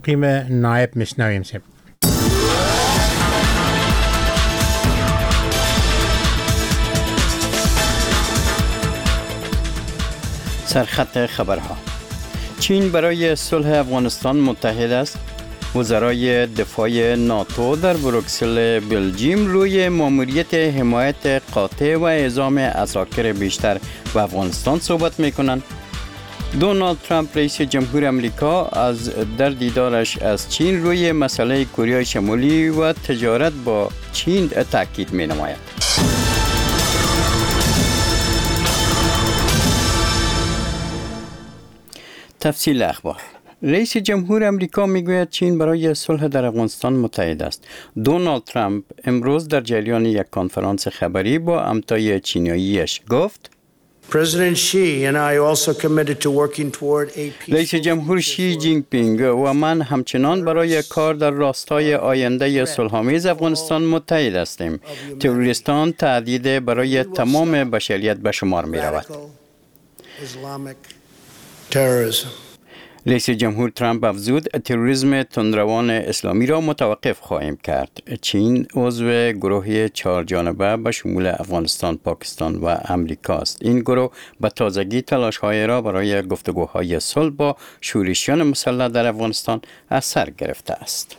قیم نایب میشنویم سب. سرخط خبرها. چین برای صلح افغانستان متحد است. وزرای دفاع ناتو در بروکسل بلژیم روی ماموریت حمایت قاطع و اعزام عساکر بیشتر و افغانستان صحبت میکنند. دونالد ترامپ رئیس جمهور امریکا در دیدارش از چین روی مسئله کره شمالی و تجارت با چین تاکید می نماید. تفصیل اخبار. رئیس جمهور امریکا میگوید چین برای صلح در افغانستان متحد است. دونالد ترامپ امروز در جریان یک کنفرانس خبری با همتای چینیاییش گفت رئیس جمهور شی جینگ پینگ و من همچنان برای کار در راستای آینده صلح‌آمیز افغانستان متحد هستیم. تروریستان تهدید برای تمام بشریت به شمار می رود. رئیس جمهور ترامپ افزود تروریسم تندروان اسلامی را متوقف خواهیم کرد. چین عضو گروه 4 جانبه به شمول افغانستان، پاکستان و امریکا است. این گروه به تازگی تلاش‌های را برای گفتگوهای صلح با شورشیان مسلح در افغانستان از سر گرفته است.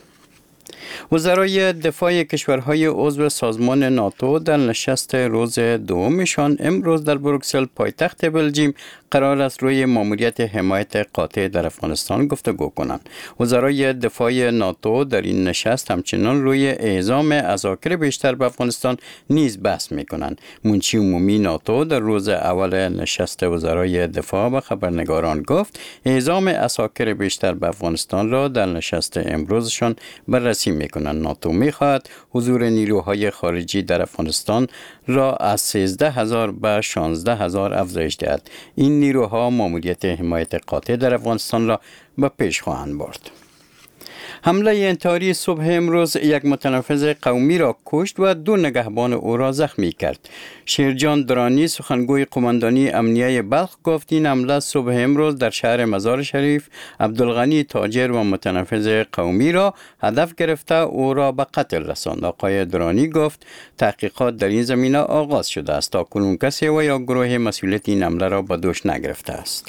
وزرای دفاع کشورهای عضو سازمان ناتو در نشست روز دومشان امروز در بروکسل پایتخت بلژیم قرار است روی ماموریت حمایت قاطع در افغانستان گفتگو کنند. وزرای دفاع ناتو در این نشست همچنان روی اعزام عساکر بیشتر به افغانستان نیز بحث می‌کنند. منشی عمومی ناتو در روز اول نشست وزرای دفاع به خبرنگاران گفت اعزام عساکر بیشتر به افغانستان را در نشست امروزشان بررسی می‌کنند. ناتو می‌خواهد حضور نیروهای خارجی در افغانستان را از 13,000 به 16,000 افزایش دهد. این نیروها ماموریت حمایت قاطع در افغانستان را به پیش خواهند برد. حمله انتحاری صبح امروز یک متنفذ قومی را کشت و 2 نگهبان او را زخمی کرد. شیرجان درانی سخنگوی قماندانی امنیه بلخ گفت این حمله صبح امروز در شهر مزار شریف عبدالغنی تاجر و متنفذ قومی را هدف گرفته او را به قتل رساند. آقای درانی گفت تحقیقات در این زمینه آغاز شده است. تاکنون کسی و یا گروه مسئولیت این حمله را به دوش نگرفته است.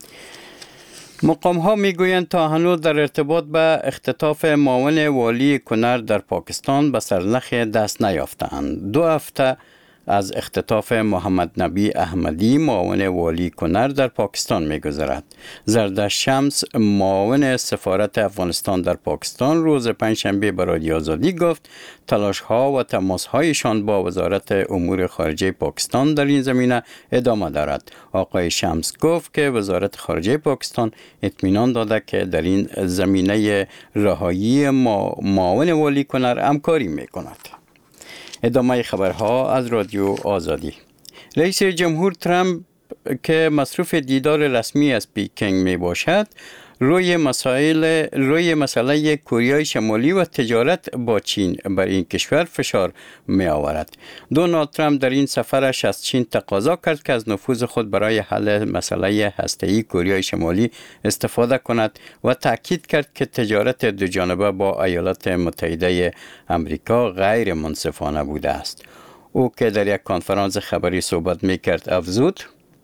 مقام‌ها میگویند تا هنوز در ارتباط به اختطاف معاون والی کنر در پاکستان به سرنخ دست نیافتند. 2 هفته از اختطاف محمد نبی احمدی معاون والی کنر در پاکستان می‌گذرد. زردشت شمس معاون سفارت افغانستان در پاکستان روز پنجشنبه به رادیو آزادی گفت تلاش‌ها و تماس‌هایشان با وزارت امور خارجه پاکستان در این زمینه ادامه دارد. آقای شمس گفت که وزارت خارجه پاکستان اطمینان داده که در این زمینه رهایی معاون والی کنر همکاری می‌کند. ادامه خبرها از رادیو آزادی. رئیس جمهور ترامپ که مصروف دیدار رسمی از پکینگ می باشد روی مسئله کره شمالی و تجارت با چین بر این کشور فشار می آورد. دونالد ترامپ در این سفرش از چین تقاضا کرد که از نفوذ خود برای حل مسئله هسته‌ای کره شمالی استفاده کند و تاکید کرد که تجارت دو جانبه با ایالات متحده امریکا غیر منصفانه بوده است. او که در یک کنفرانس خبری صحبت می کرد افزود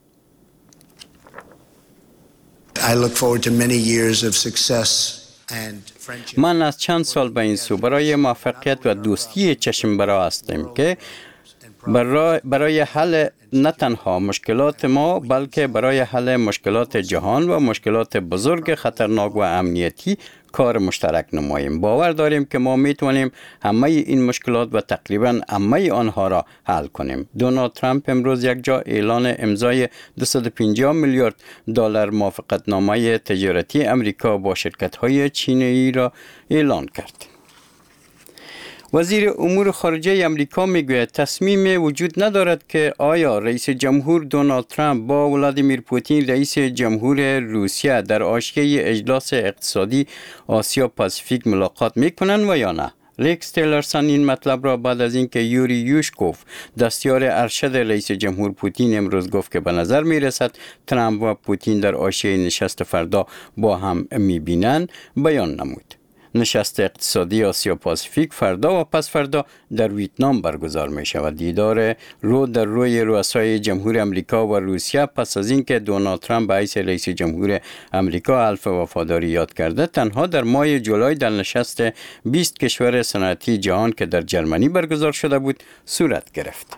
I look forward to many years of success and friendship. من از چند سال به این سو برای موفقیت و دوستی چشم برا هستیم که برای حل نه تنها مشکلات ما بلکه برای حل مشکلات جهان و مشکلات بزرگ خطرناک و امنیتی کار مشترک نماییم. باور داریم که ما میتونیم همه این مشکلات و تقریبا همه آنها را حل کنیم. دونالد ترامپ امروز یک جا اعلان امضای 250 میلیارد دلار موافقتنامه تجارتی امریکا با شرکت‌های چینی را اعلان کرد. وزیر امور خارجه امریکا میگوید تصمیم وجود ندارد که آیا رئیس جمهور دونالد ترامپ با ولادیمیر پوتین رئیس جمهور روسیه در حاشیه اجلاس اقتصادی آسیا پاسیفیک ملاقات میکنند و یا نه. ریکس تیلرسون این مطلب را بعد از اینکه یوری یوشکوف دستیار ارشد رئیس جمهور پوتین امروز گفت که به نظر می رسد ترامپ و پوتین در حاشیه نشست فردا با هم می بینند بیان نمود. نشست اقتصادی آسیا پاسیفیک فردا و پس فردا در ویتنام برگزار می شود. دیدار رو در روی رؤسای جمهور امریکا و روسیه پس از اینکه دونالد ترامپ به حیث رئیس جمهور امریکا حلف وفاداری یاد کرده تنها در ماه جولای در نشست 20 کشور صنعتی جهان که در جرمنی برگزار شده بود صورت گرفت.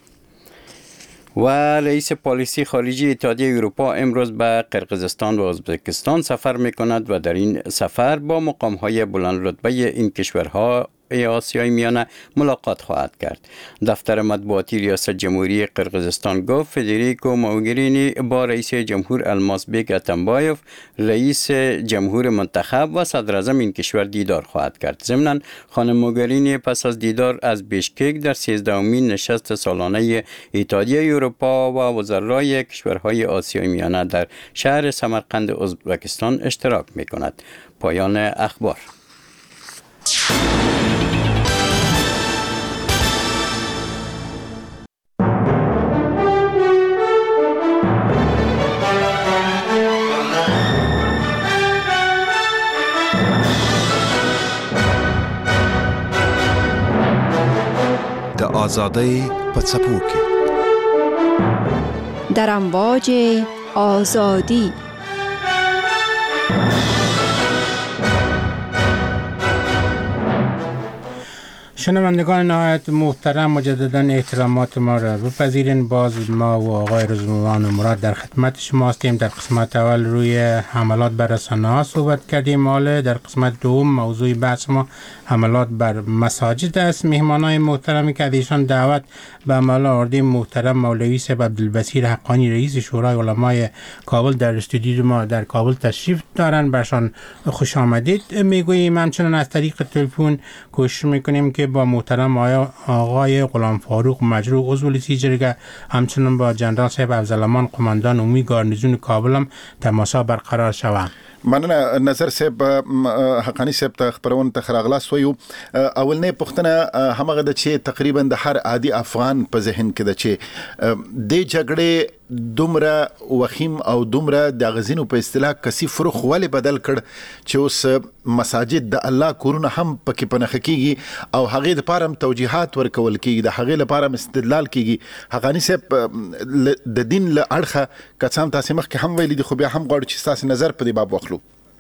و رئیس پالیسی خارجی اتحادیه اروپا امروز به قرقیزستان و ازبکستان سفر می‌کند و در این سفر با مقام‌های بلند رتبه این کشورها آسیای میانه ملاقات خواهد کرد. دفتر مطبوعاتی ریاست جمهوری قرقیزستان گفت فدریکو موگرینی با رئیس جمهور المازبک اتنبایوف رئیس جمهور منتخب و صدر اعظم این کشور دیدار خواهد کرد. ضمناً خانم موگرینی پس از دیدار از بیشکک در 13مین نشست سالانه اتحادیه اروپا و وزرای کشورهای آسیای میانه در شهر سمرقند ازبکستان اشتراک می‌کند. پایان اخبار. آزادی په څپو کې در امواج آزادی. شنوندگان نهایت محترم مجددا احترامات ما را بپذیرین. باز ما و آقای رضوان و مراد در خدمت شما هستیم. در قسمت اول روی حملات بر رسانه‌ها صحبت کردیم. حالا در قسمت دوم موضوع بحث ما حملات بر مساجد است. مهمانای محترمی که ایشان دعوت به عمل آوردیم محترم مولوی صاحب عبدالبصیر حقانی رئیس شورای علمای کابل در استودیو ما در کابل تشریف دارن. برشان خوش آمدید میگوییم. همچنان از طریق تلفن کوشش میکنیم که با محترم آقای غلام فاروق مجروح عضو لیسی جرگه همچنان با جنرال صاحب افضلامان قماندان عمومی گارنیزون کابل هم تماس برقرار شود. مننه نظر صاحب حقانی صاحب ته خبرونه ته راغلاست ویو. اولنې پوښتنه همغه د چې تقریبا د هر عادي افغان په ذهن کې د چې د جګړې دومره وخیم او دومره د غزینو په اصطلاح کثیف فروخ ولې بدل کړ چې اوس مساجد د الله کورونه هم پکې پنهخ کیږي او هغه د پاره توجیهات ورکول کیږي د هغه لپاره استدلال کیږي. حقانی صاحب د دین له اړخه کڅام تاسو مخکې هم ویلي دي خو بیا هم غواړو چې تاسو نظر په دې باب واخلو.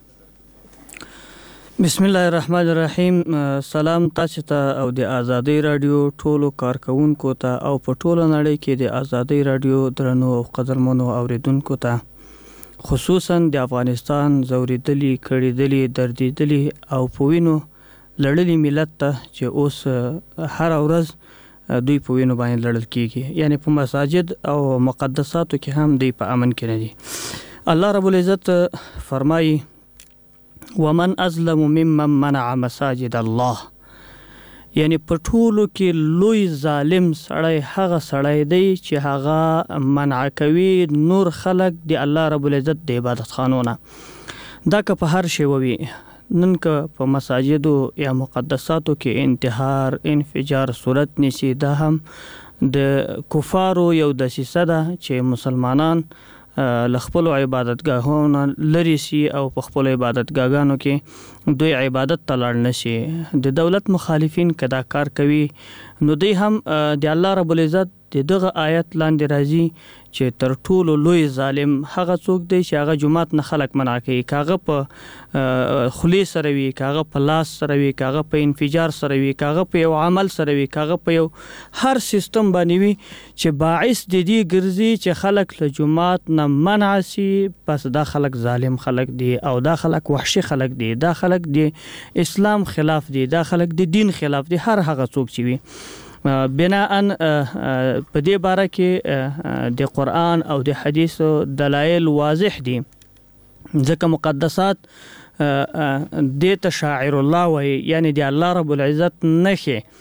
بسم الله الرحمن الرحیم. سلام تاسو ته او د آزادۍ رادیو ټولو کارکونکو ته او په ټوله نړۍ کې د آزادۍ رادیو درنو او قدرمنو اوریدونکو ته خصوصا د افغانستان زوریدلی کړیدلی دردیدلی او پوینو لړلی ملت ته چې اوس هر ورځ دوی په وینو باندې لړل کیږي یعنی په مساجد او مقدساتو کې هم دوی په امن کې نه دي. الله رب العزت فرمایي ومن ازلم ممن منع مساجد الله یعنی په ټولو کې لوی ظالم سړی هغه سړی دی چې هغه منع کوي نور خلق دی الله رب العزت د عبادت خانونه. دا که په هر شی ووي نن که په مساجدو یا مقدساتو کې انتحار انفجار صورت نیسي دا هم د کفارو یو دسیسه ده چې مسلمانان لخپل عبادتګاهونه لري سي او په خپل عبادتګاهانو کې دوی عبادت تلړ نشي. د دولت مخالفین کدا کار کوي نو دوی هم د الله رب العزت دغه آیت لاندې راځي چې تر ټولو لوی ظالم هغه څوک دی چې هغه جماعت نه خلق منع کوي، کاغه په خلی سره وي، کاغه په لاس سره وي، کاغه په انفجار سره وي، کاغه په یو عمل سره وي، کاغه په یو هر سیستم باندې وي چې باعث د دې ګرځي چې خلق له جماعت نه منع سي. پس دا خلق ظالم خلق دی او دا خلق وحشي خلق دی، دا خلق دی اسلام خلاف دی، دا خلق دی دین خلاف دی. هر هغه څوک چې وي بناءً په دې باره کې د قرآن او د حدیث دلایل واضح دي، ځکه مقدسات د شاعر الله وایي، یعنی د الله رب العزت نښې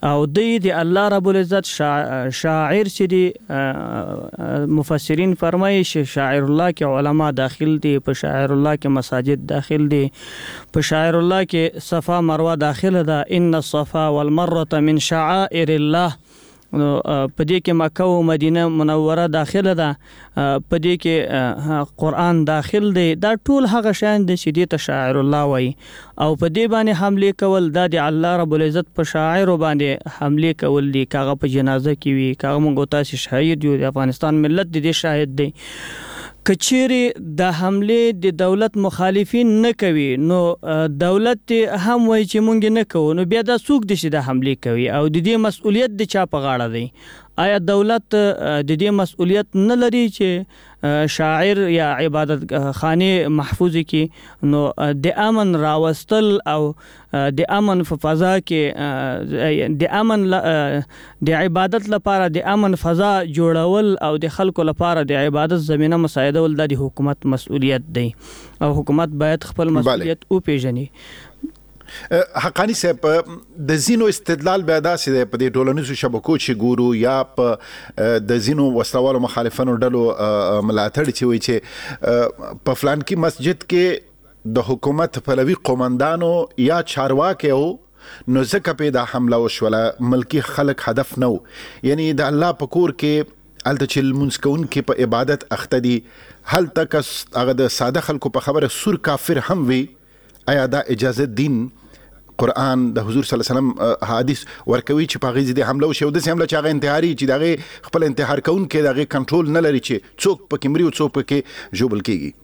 او د الله رب العزت شاعر چې دی مفسرین فرمایي چې شاعر الله کې علما داخل دي، په شاعر الله کې مساجد داخل دي، په شاعر الله کې صفا مروه داخله ده. ان الصفا والمروه من شعائر الله. نو په دې کې مکه او مدینه منوره داخله ده، په دې کې قرآن داخل دی. دا ټول هغه شیان دي چې دې ته شاعر الله وایي، او په دې باندې حمله کول دا د الله رب العزت په شاعر باندې حمله کول دي. کاغه په جنازه کې وي، کاغه موږ تاسو شاهد یو، د افغانستان ملت دې شاهد دی. کچېری د حمله د دولت مخالفین نه کوي، نو دولت هم وایي چې مونږ نه کوو، نو بیا دا څوک دي چې د حمله کوي او د دې مسؤلیت د چا په غاړه دی؟ آیا دولت د دې مسؤلیت نه لري چې شاعر یا عبادت خانه محفوظ کی؟ نو د امن راوستل او د امن په فضا کې د امن د عبادت لپاره د امن فضا جوړول او د خلکو لپاره د عبادت زمينه مساعدول د حکومت مسؤلیت دی، او حکومت باید خپل مسؤلیت او پیژني. حقانی صاحب د زینو استدلال بیا داسې دی په دې ټولنیزو شبکو چې ګورو یا په د زینو وسلوالو مخالفانو ډلو ملاتړ چې وایي چې په فلان کې مسجد کې د حکومت پلوي قومندانو یا چارواکي او نو ځکه په دا حمله وشوله، ملکی خلک هدف نو، یعنی د الله په کور کې الته چې لمونځ کوونکي په عبادت اخته دي، هلته کس هغه د ساده خلکو په خبره سور کافر هم وي. آیا دا اجازه دین قرآن د حضور صلی الله علیه وسلم حدیث ورکوي چې په غیزه دي حمله وشي، او د حمله چې هغه انتحاري چې دغه خپل انتحار کوونکي دغه کنټرول نه لري چې څوک پکې مري او څوک پکې جوبل کیږي؟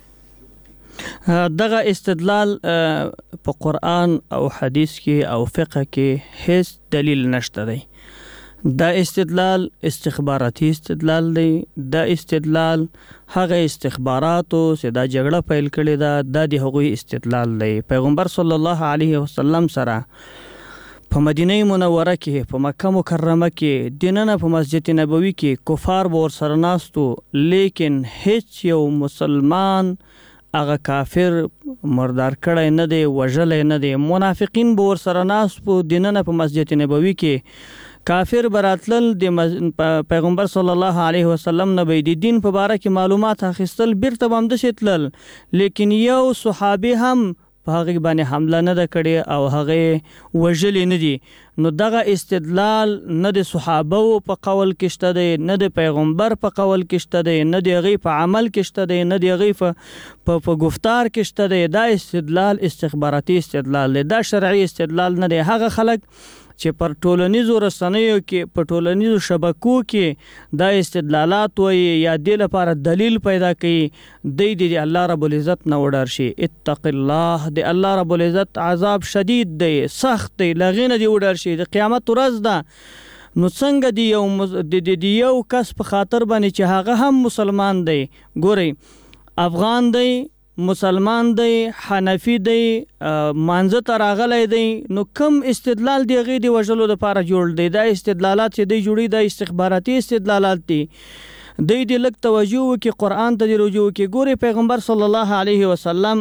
دغه استدلال په قرآن او حدیث کې او فقه کې هیڅ دلیل نشته دی. دا استدلال استخباراتي استدلال دی. دا استدلال هغه استخباراتو چې دا جګړه پیل کړې ده د هغوی استدلال دی. پیغمبر صلی الله علیه وسلم سره په مدینه منوره کې، په مکه مکرمه کې، دننه په مسجد نبوي کې کفار به ورسره ناستو، لیکن هیڅ یو مسلمان هغه کافر مردار کړی نه دی، وژلی نه دی. منافقین به ورسره ناست په دننه په مسجد نبوي کې، کافر براتل د پیغمبر صلی الله علیه وسلم نه به د دین په باره کې معلومات اخیستل، بیرته به همداسې تلل، لیکن یو صحابي هم په هغې باندې حمله نه ده کړې او هغې وژلې نه دي. نو دغه استدلال نه د صحابو په قول کې شته دی، نه د پیغمبر په قول کې شته دی، نه د هغې په عمل کې شته دی، نه د هغې په گفتار کې شته دی. دا استدلال استخباراتي استدلال دی، دا شرعي استدلال نه دی. هغه خلک چې پر ټولنیزو رسنیو کې، په ټولنیزو شبکو کې دا استدلالات وایي یا دې لپاره دلیل پیدا کوي، د الله رب العزت نه وډار شي. اتق الله، د الله رب العزت عذاب شدید دی، سخت دی، لغې نه دی وډار شي. د قیامت ورځ ده، نو څنګه د یو کس په خاطر باندې چې هغه هم مسلمان دی، ګورئ افغان دی، مسلمان دی، حنفی دی، مانزه ته راغلی دی، نو کم استدلال دی هغې د وژلو دپاره جوړ دی؟ دا استدلالات چې دی جوړي دا استخباراتي استدلالات دي. دی د لږ توجه وکړي، قرآن ته د رجوع وکړي. ګورې پیغمبر صلی الله علیه وسلم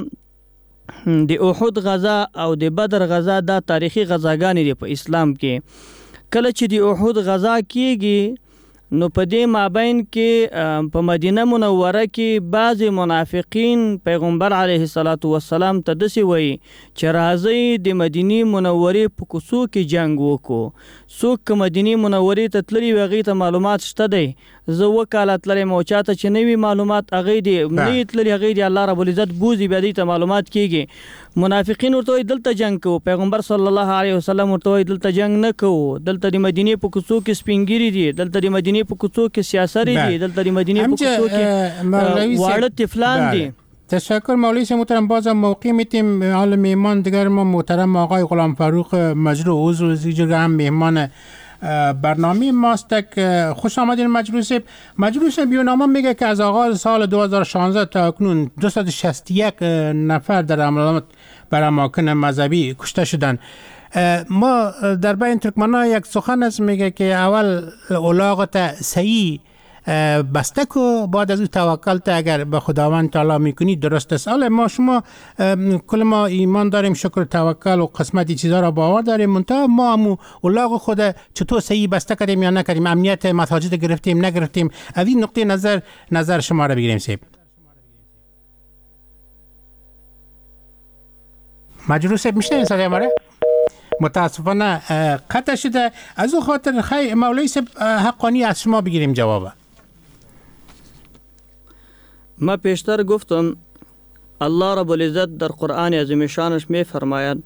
د احد غزا او د بدر غزا دا تاریخي غزاګانې دي په اسلام کې. کله چې د احد غزا کیږي، نو په دې مابین کې په مدینه منوره کې بعضې منافقین پیغمبر علیه الصلاة والسلام ته داسې وایي چې راځئ د مدینې منورې په کوڅو کې جنګ وکړو. څوک که مدینې منورې ته تللي وي هغې ته معلومات شته دی. زه 2 کاله تللی یم او چاته چې نه وي معلومات، هغې دې نه یې تللي، هغې دې الله رب العزت بوځي، بیا دې ته معلومات کېږي. منافقین ورته وایي دلته جنګ کوو، پیغمبر صلی الله علیه وسلم ورته وایي دلته جنګ نه کوو، دلته د مدینې په کوڅو کې سپین ږیري دي، دلته د مدینې په کوڅو کې سیاسري دي، دلته د مدینې په کوڅو کې واړه طفلان دي. تشکر مولوی سے محترم. باز موقع میتیم حال مهمان دیگر ما محترم آقای غلام فاروق مجروح عضو زیجر هم مهمان برنامه ماست. خوش آمدین مجروح صاحب. بیانامه میگه که از آغاز سال 2016 تا اکنون 261 نفر در حملات بر اماکن مذهبی کشته شدند. ما در بین ترکمن‌ها یک سخن است میگه که اول اولاغت صحیح بسته کو، بعد از او توکل اگر به خداوند تعالی میکنی درست است. حالا ما شما کل ما ایمان داریم، شکر توکل و قسمت چیزا را باور داریم، منتها ما همو اولاغ خود چطور صحیح بسته کردیم یا نکردیم، امنیت مساجد گرفتیم نگرفتیم، از این نقطه نظر شما را بگیریم سیب. مجروح صاحب میشنید صدای ما را؟ متاسفانه قطع شده. از او خاطر خیلی مولوی صاحب حقانی از شما بگیریم جواب. ما پیشتر گفتم الله رب العزت در قرآن عظیم شانش می فرماید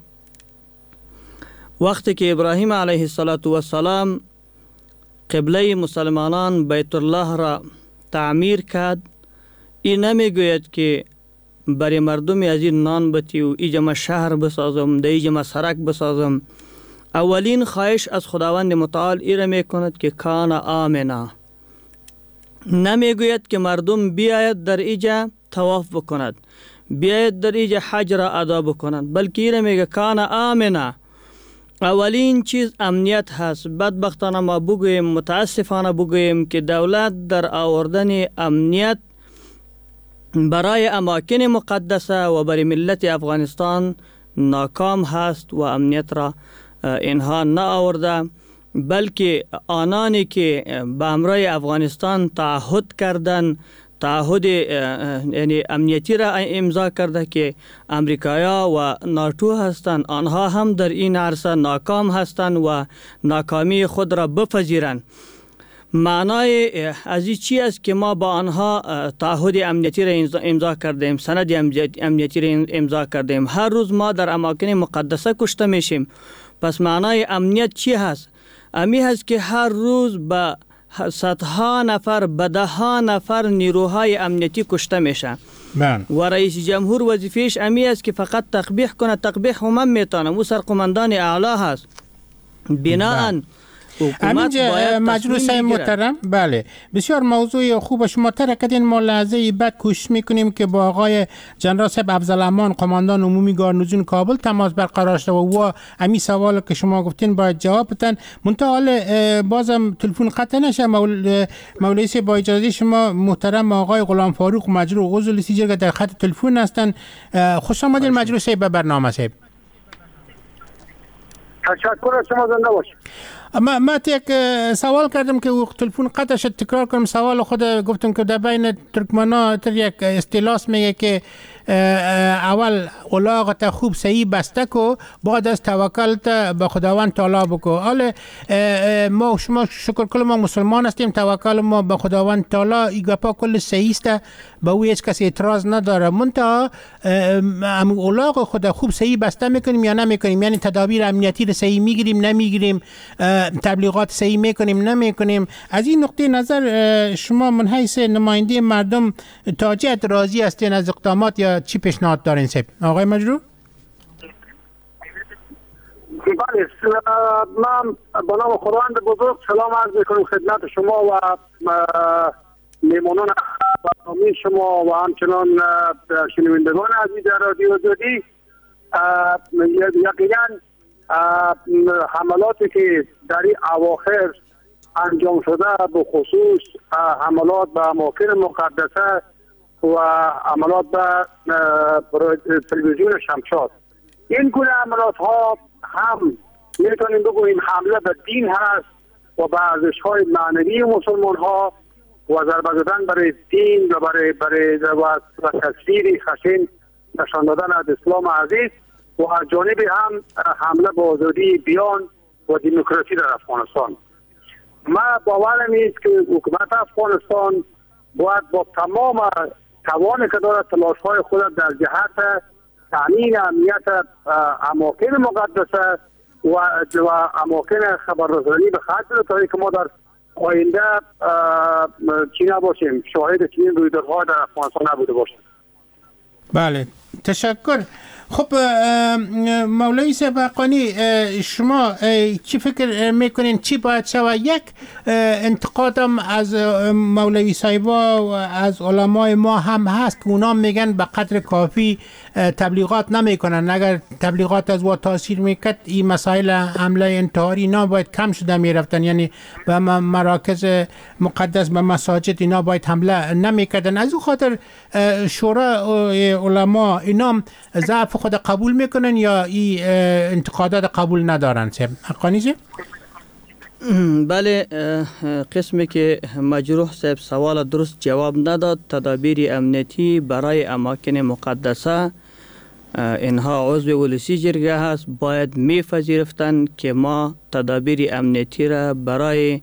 وقتی که ابراهیم علیه السلام قبله مسلمانان بیت الله را تعمیر کرد، این نمی گوید که برای مردم از این نان بتی و ایجا شهر بسازم، در ایجا سرک بسازم. اولین خواهش از خداوند متعال ایره می کند که کان آمنا. نمی گوید که مردم بیاید در ایجا طواف بکند، بیاید در ایجا حج را ادا بکند، بلکه ایره میگه کان آمنا. اولین چیز امنیت هست. بدبختانه ما بگویم، متاسفانه بگویم که دولت در آوردن امنیت برای اماکن مقدسه و برای ملت افغانستان ناکام هست و امنیت را اینها نه آورده، بلکه آنانی که به امرای افغانستان تعهد کردن، تعهد یعنی امنیتی را امضا کرده که امریکایا و ناتو هستند، آنها هم در این عرصه ناکام هستند و ناکامی خود را بپذیرند. معنای از این چی است که ما با آنها تعهد امنیتی را امضا کردیم، سند امنیتی را امضا کردیم، هر روز ما در اماکن مقدسه کشته میشیم. پس معنای امنیت چی هست؟ امی هست که هر روز با صدها نفر، به دهها نفر نیروهای امنیتی کشته میشن و رئیس جمهور وظیفهش امی است که فقط تقبیح کنه. تقبیح هم میتونه، او سرقماندان اعلی هست. بناهن همینجا مجروح صاحب محترم، بله بسیار موضوع خوب شما طرح کردین. ما لحظه بعد کوشش میکنیم که با آقای جنرال صاحب افضلامان قماندان عمومی گارنیزون کابل تماس برقرار شد و همین سوال که شما گفتین باید جواب بدن. منتها بازم تلفن قطع نشه. مولوی صاحب با اجازه شما محترم آقای غلام فاروق مجروح عضو لیست جرگه در خط تلفن هستن. خوش آمدید مجروح صاحب به برنامه صاحب. تشکر از شما، زنده باشید. ما یک سوال کردم که تلفن قطع شد، تکرار کنم سوال خود. گفتم که در بین ترکمنا تر یک اصطلاح میگه که اول اولاغت خوب صحیح بسته کو، بعد از توکلت به خداوند تعالی بکو. حالا ما شما شکر کل ما مسلمان هستیم، توکل ما به خداوند تعالی این گپا کل صحیح است، به او هیچ کسی اعتراض نداره. منتها اولاغ خود خوب صحیح بسته میکنیم یا نمیکنیم؟ یعنی تدابیر امنیتی رو صحیح میگیریم نمیگیریم، تبلیغات صحیح میکنیم نمیکنیم؟ از این نقطه نظر شما من حیث نماینده مردم تا چه راضی هستین از اقدامات یا چی پیشنهاد دارین سب آقای مجروح؟ بله، من به نام خداوند بزرگ سلام عرض میکنم خدمت شما و میمانان برنامه شما و همچنان شنوندگان عزیز رادیو زودی. یقینا حملاتی که در این اواخر انجام شده، به خصوص حملات به اماکن مقدسه و حملات به تلویزیون شمشاد، این گونه حملات ها هم میتونیم بگوییم حمله به دین هست و به ارزش های معنوی مسلمان ها و ضربه زدن برای دین و برای تصویر خشن نشان دادن از اسلام عزیز و از جانب هم حمله به آزادی بیان و دموکراسی در افغانستان. ما باورم است که حکومت افغانستان باید با تمام توانی که دارد تلاش‌های خود در جهت تامین امنیت اماکن مقدسه و اماکن خبررسانی به خاطر تا که ما در آینده چی نباشیم، شاهد چنین رویدادها در افغانستان نبوده باشیم. بله، تشکر. خب مولوی صاحب حقانی، شما چی فکر میکنین چی باید شود؟ یک انتقادم از مولوی صاحبا و از علمای ما هم هست که اونا میگن به قدر کافی تبلیغات نمیکنن. اگر تبلیغات از وا تاثیر میکرد این مسائل حمله انتحاری اینا باید کم شده میرفتن، یعنی به مراکز مقدس به مساجد اینا باید حمله نمیکردن. از اون خاطر شورای علما اینا ضعف خود قبول میکنن یا این انتقادات قبول ندارن؟ حقانی؟ بله، قسمی که مجروح صاحب سوال درست جواب نداد. تدابیر امنیتی برای اماکن مقدسه اینها عضو ولسی جرگه هست، باید میپذیرفتن که ما تدابیر امنیتی را برای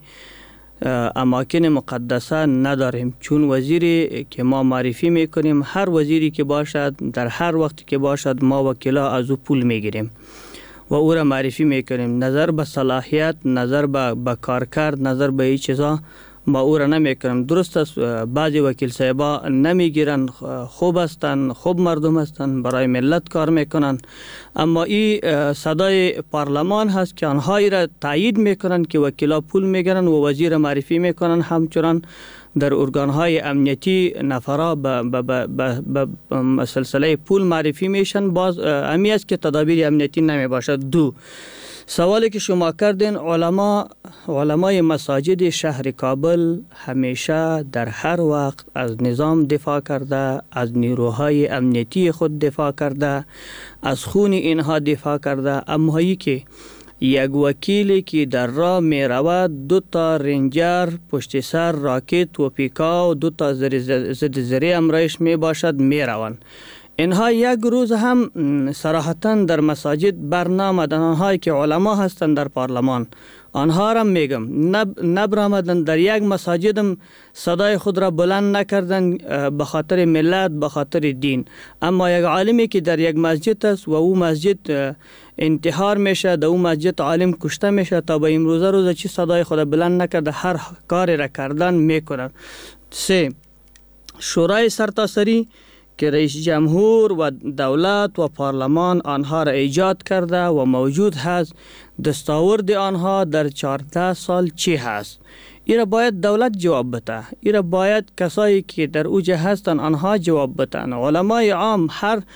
اماکن مقدسه نداریم، چون وزیری که ما معرفی میکنیم هر وزیری که باشد در هر وقتی که باشد ما وکیلا از او پول میگیریم و او را معرفی میکنیم. نظر به صلاحیت، نظر به کارکرد، نظر به این چیزا ما او را نمیکنیم. درست است بعضی وکیل صاحبا نمیگیرن، خوب هستن، خوب مردم هستن، برای ملت کار میکنن، اما این صدای پارلمان هست که آنها ای را تایید میکنن که وکیلا پول میگیرن و وزیر معرفی میکنن. همچنان در ارگانهای امنیتی نفرا به سلسله پول معرفی میشن. باز امی است که تدابیر امنیتی نمی باشد. دو، سوالی که شما کردین، علمای مساجد شهر کابل همیشه در هر وقت از نظام دفاع کرده، از نیروهای امنیتی خود دفاع کرده، از خون اینها دفاع کرده. اما هایی که یک وکیلی که در راه می رود 2 رنجر پشت سر راکت و پیکا و 2 ضد زری امرایش می باشد می روند. اینها یک روز هم صراحتا در مساجد برنامدن. آنهایی که علما هستند در پارلمان آنها را میگم نبرآمدن در یک مساجدم صدای خود را بلند نکردن به خاطر ملت، به خاطر دین. اما یک عالمی که در یک مسجد است و او مسجد انتحار میشه، در او مسجد عالم کشته میشه، تا به امروزه روز چی صدای خود بلند نکرده، هر کاری را کردن میکنن. 3، شورای سرتاسری که رئیس جمهور و دولت و پارلمان آنها را ایجاد کرده و موجود هست، دستاورد آنها در 14 سال چی هست؟ ایرا باید دولت جواب بده، ایرا باید کسایی که در اوجه هستن آنها جواب بدن. علمای عام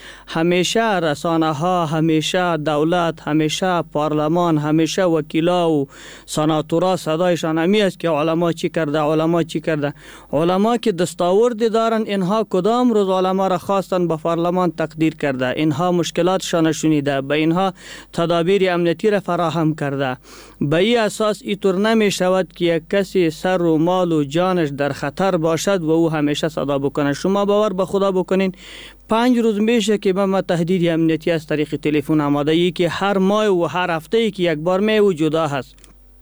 همیشه رسانه ها، همیشه دولت، همیشه پارلمان، همیشه وکیلا و سناتورا صدایشان همی است که علما چی کرده، علما چی کرده. علما که دستاورد دارن، اینها کدام روز علما را خواستن به پارلمان تقدیر کرده، اینها مشکلاتشان شنیده، به اینها تدابیر امنیتی را فراهم کرده. به این اساس اینطور نمی شود که یک کسی سر و مال و جانش در خطر باشد و او همیشه صدا بکنه. شما باور به خدا بکنین 5 روز میشه که ما تهدید امنیتی از طریق تلفن آماده ای که هر ماه و هر هفته ای که یک بار می و جدا هست.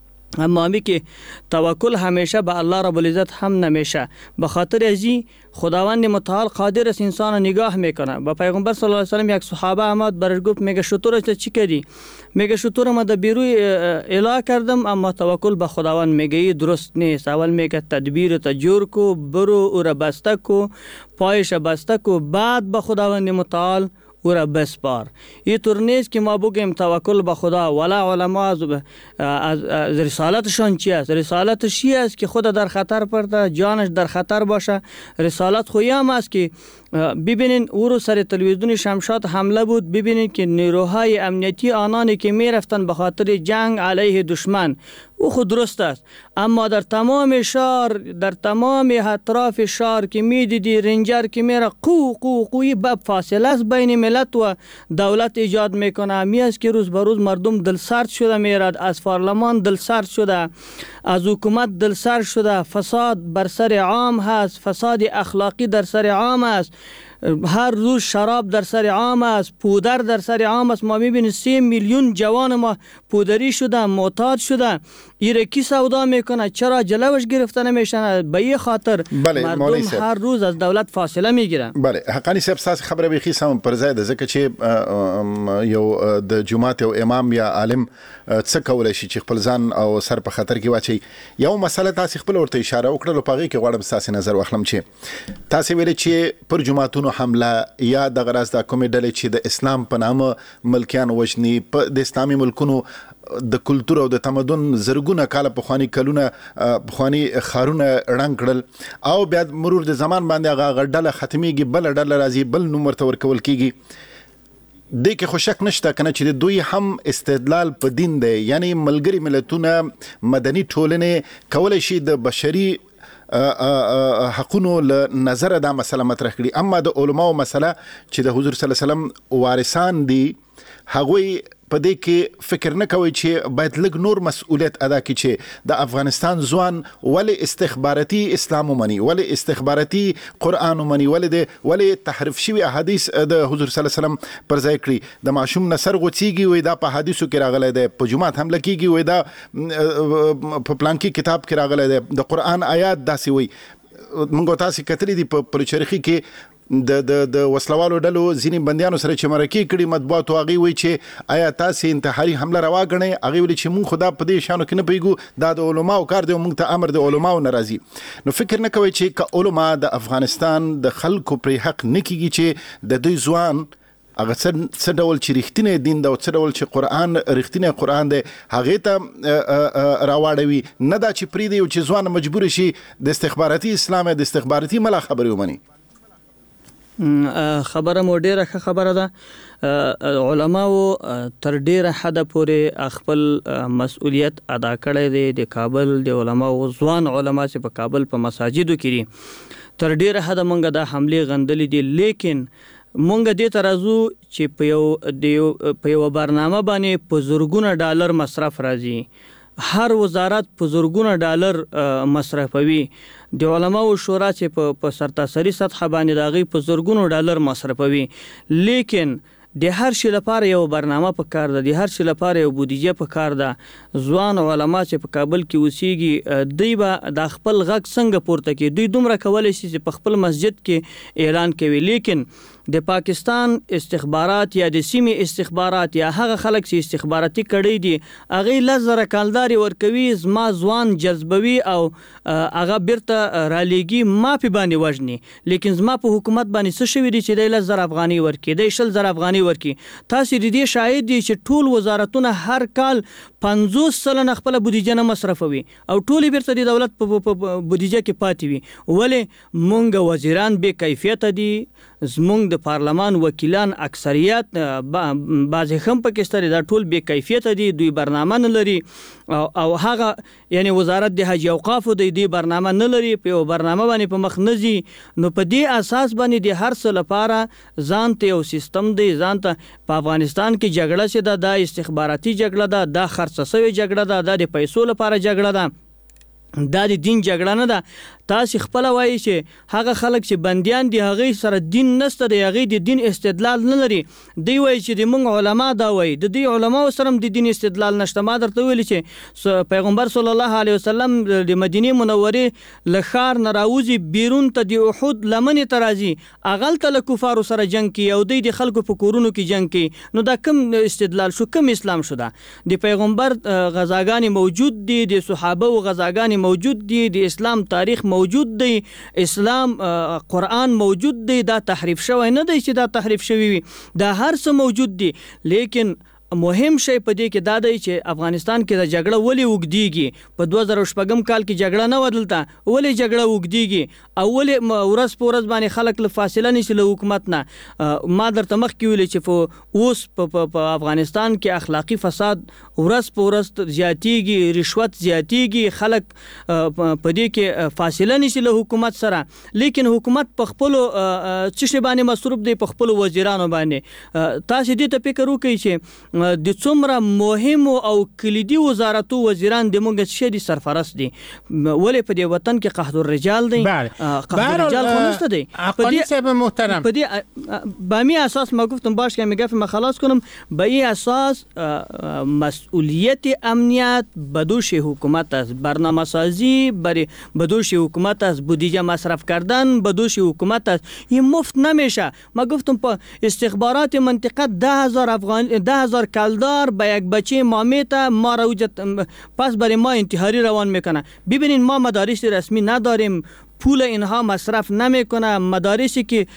اما همی که توکل همیشه به الله رب العزت هم نمیشه. به خاطر ازی خداوند متعال قادر است انسان نگاه میکنه. با پیغمبر صلی الله علیه و سلم یک صحابه آمد برش گفت میگه شطورت چی کردی؟ میگه شطور ما در بیروی اله کردم، اما توکل به خداوند میگه درست نیست. اول میگه تدبیر تجور کو، برو او را بسته کو، پایش بسته کو، بعد به خداوند متعال او را بسپار. این طور نیست که ما بگیم توکل به خدا. ولا علما از رسالتشان چی است؟ رسالتش چی است که خود در خطر پرده، جانش در خطر باشه. رسالت خویی هم است که ببینین او رو سر تلویزیون شمشاد حمله بود، ببینین که نیروهای امنیتی آنانی که می رفتن به خاطر جنگ علیه دشمن، او خود درست است. اما در تمام شهر، در تمام اطراف شهر که می دیدی رنجر که میره قوی باب فاصله است بین ملت و دولت ایجاد میکنه. می است که روز به روز مردم دلسرد شده میرد، از پارلمان دلسرد شده، از حکومت دلسرد شده. فساد بر سر عام هست، فساد اخلاقی در سر عام است، هر روز شراب در سر عام است، پودر در سر عام است. ما میبینیم 3 میلیون جوان ما پودری شده، معتاد شده. ایره کی سودا میکنه؟ چرا جلوش گرفته نمیشن؟ به این خاطر مردم هر روز از دولت فاصله میگیرن. بله، حقانی صاحب تاسو خبره به خیسم پر ځای ده، ځکه چې یو د جماعت او امام یا عالم څه کولای شي چې خپل ځان او سر په خطر کې واچي. یو مسله تاسو خپل ورته اشاره وکړه، په هغه کې غواړم تاسو نظر واخلم چې تاسو ویل چې پر جماعتونو حمله یا د غرض د کومې ډلې چې د اسلام په نامه ملکیان وژني، د اسلامي ملکونو د کلتور او د تمدن زرګونه کاله پخوانی کلونه پخوانی خارونه رنګ کړل، او بیا مرور د زمان باندې هغه ډله ختميږي، بل ډله راځي، بل نوم ورته ورکول کیږي. د کې خو شک نشته کنه چې دوی هم استدلال په دین دی، یعنی ملګری ملتونه مدني ټولنې کولای شي د بشري حقونو له نظر دا مسله مطرح کړي، اما د علماو مسله چې د حضور صلی الله علیه وسلم وارثان دي هغوی په دې کې فکر نه کوي چې باید لږ نور مسؤلیت ادا کړي چې د افغانستان ځوان ولې استخباراتي اسلام ومني، ولې استخباراتي قرآن ومني، ولې تحریف شوي احادیث د حضور صلی الله علیه وسلم پر ځای کړي، د ماشوم نصر غوڅیږي وي دا په حدیثو کې راغلی دی، په جمعات حمله کیږي وي دا په پلانکی کتاب کې راغلی دی، د قرآن آیات داسې وي. موږ تاسو کتلی دي په پلوچرخي کې د وسلوالو ډلو ځینې بندیانو سره چې مرکې کړي مطبوعاتو هغې وایي چې آیا تاسې انتحاري حمله روا ګڼئ؟ هغې ویلي چې موږ خو دا په دې شیانو کې نه پوهېږو، دا د علماو کار دی او موږ ته امر د علماو نه راځي. نو فکر نه کوئ چې که علما د افغانستان د خلکو پرې حق نه کېږي چې د دوی ځوان هغه څه ډول چې رښتینی دین ده او څه ډول چې قرآن رښتینی قرآن دی هغې ته راواړوي، نه دا چې پرېږدي یو چې ځوان مجبور شي د استخباراتي اسلام د استخباراتي ملا خبرې ومني. خبره مو ډیره ښه خبره ده. علماو تر ډیره حده پورې خپل مسؤلیت ادا کړی دی. د کابل د علماو ځوان علما چې په کابل په مساجدو کې دي تر ډیره حده مونږ دا حملې غندلې دي، لیکن مونږ دې ته راځو چې په یو برنامه باندې په زرګونه ډالر مصرف راځي، هر وزارت په زرګونه ډالر مصرفوي، د علماو شورا چې په سرتاسري سطح باندې د هغې په زرګونو ډالر مصرفوي، لیکن د هر شي لپاره یو برنامه په کار ده، د هر شي لپاره یو بودیجه په کار ده. ځوان علما چې په کابل کې اوسېږي دوی به د خپل غږ څنګه پورته کړي؟ دوی دومره کولی شي چې په خپل مسجد کې اعلان کوي، لیکن د پاکستان استخبارات یا د سیمې استخبارات یا هغه خلک چې استخباراتي کړي دي هغې 10,000 کالدارې ورکوي، زما ځوان جذبوي او هغه بیرته رالیږي، ما پې باندې وژني، لیکن زما په حکومت باندې څه شوي دي چې دی 10,000 افغانۍ ورکړي، دی 20,000 افغانۍ ورکړي. تاسې د دې شاهد دي چې ټول وزارتونه هر کال 50% خپله بودیجه نه مصرفوي او ټولې بیرته د دولت په بودیجه کې پاتې وي. ولې مونږ وزیران بې کیفیته دي، زمونږ د پارلمان وکیلان اکثریت بعضې هم پکې شته دا ټول بې کیفیته دي، دوی برنامه نه لري او هغه یعنی وزارت د حج اوقافو دی برنامه نه لري، په یو برنامه باندې په مخ نه ځي. نو په دې اساس باندې د هر څه لپاره ځان ته یو سیستم دی، ځان ته په افغانستان کې جګړه چې ده دا استخباراتي جګړه ده، دا خرڅه شوې جګړه ده، دا د پیسو لپاره جګړه ده، دا د دین جګړه نه ده. تاسې خپله وایي چې هغه خلک چې بندیان دي هغې سره دین نشته دی، هغې د دین استدلال نه لري. دوی وایي چې د موږ علما دا وایي، د دوی علماو سره هم د دین استدلال نشته. ما درته ویلي چې پیغمبر صلی الله علیه وسلم د مدینې منورې له ښار نه راوځي بیرون ته د احد لمنې ته راځي، هغلته له کفارو سره جنګ کوي او دوی د خلکو په کورونو کې جنګ کوي. نو دا کوم استدلال شو؟ کوم اسلام شو؟ دا د پیغمبر غزاګانې موجود دي، د صحابه و غزاګانې موجود دي، د اسلام تاریخ موجود دی، اسلام قرآن موجود دی، دا تحریف شوی نه دی چې دا تحریف شوی وي، دا هر څه موجود دی. لیکن مهم شی په دې کې دا دی چې افغانستان کې د جګړه ولې اوږدیږي؟ په 2006 کال کې جګړه نه وه دلته، ولې جګړه اوږدیږي او ولې ورځ په ورځ باندې خلک له فاصله نیسي له حکومت نه؟ ما درته مخکې ویلې چې اوس په افغانستان کې اخلاقي فساد ورځ په ورځ زیاتیږي، رشوت زیاتیږي، خلک په دې کې فاصله نیسي له حکومت سره، لیکن حکومت په خپلو څه شي باندې مصروف دی؟ په خپلو وزیرانو باندې. تاسې دې ته فکر وکړئ چې د څومره مهمو او کلیدي وزارتو وزیران د موږ څه دي سرفرست دي، ولې په دې وطن کې قحط الرجال دی؟ قحط الرجال خو نشته دی. آقای صاحب محترم، په دې به اساس ما گفتم باش که میگه ما خلاص کنم، به این اساس مسئولیت امنیت به دوش حکومت است، برنامه سازی به دوش حکومت است، بودجه مصرف کردن به دوش حکومت است. این مفت نمیشه. ما گفتم په استخبارات منطقه 10,000 کلدار به یک بچه مامیتا ما را پس برای ما انتحاری روان میکنه. ببینین ما مدارس رسمی نداریم، پول اینها مصرف نمیکنه، مدارسی که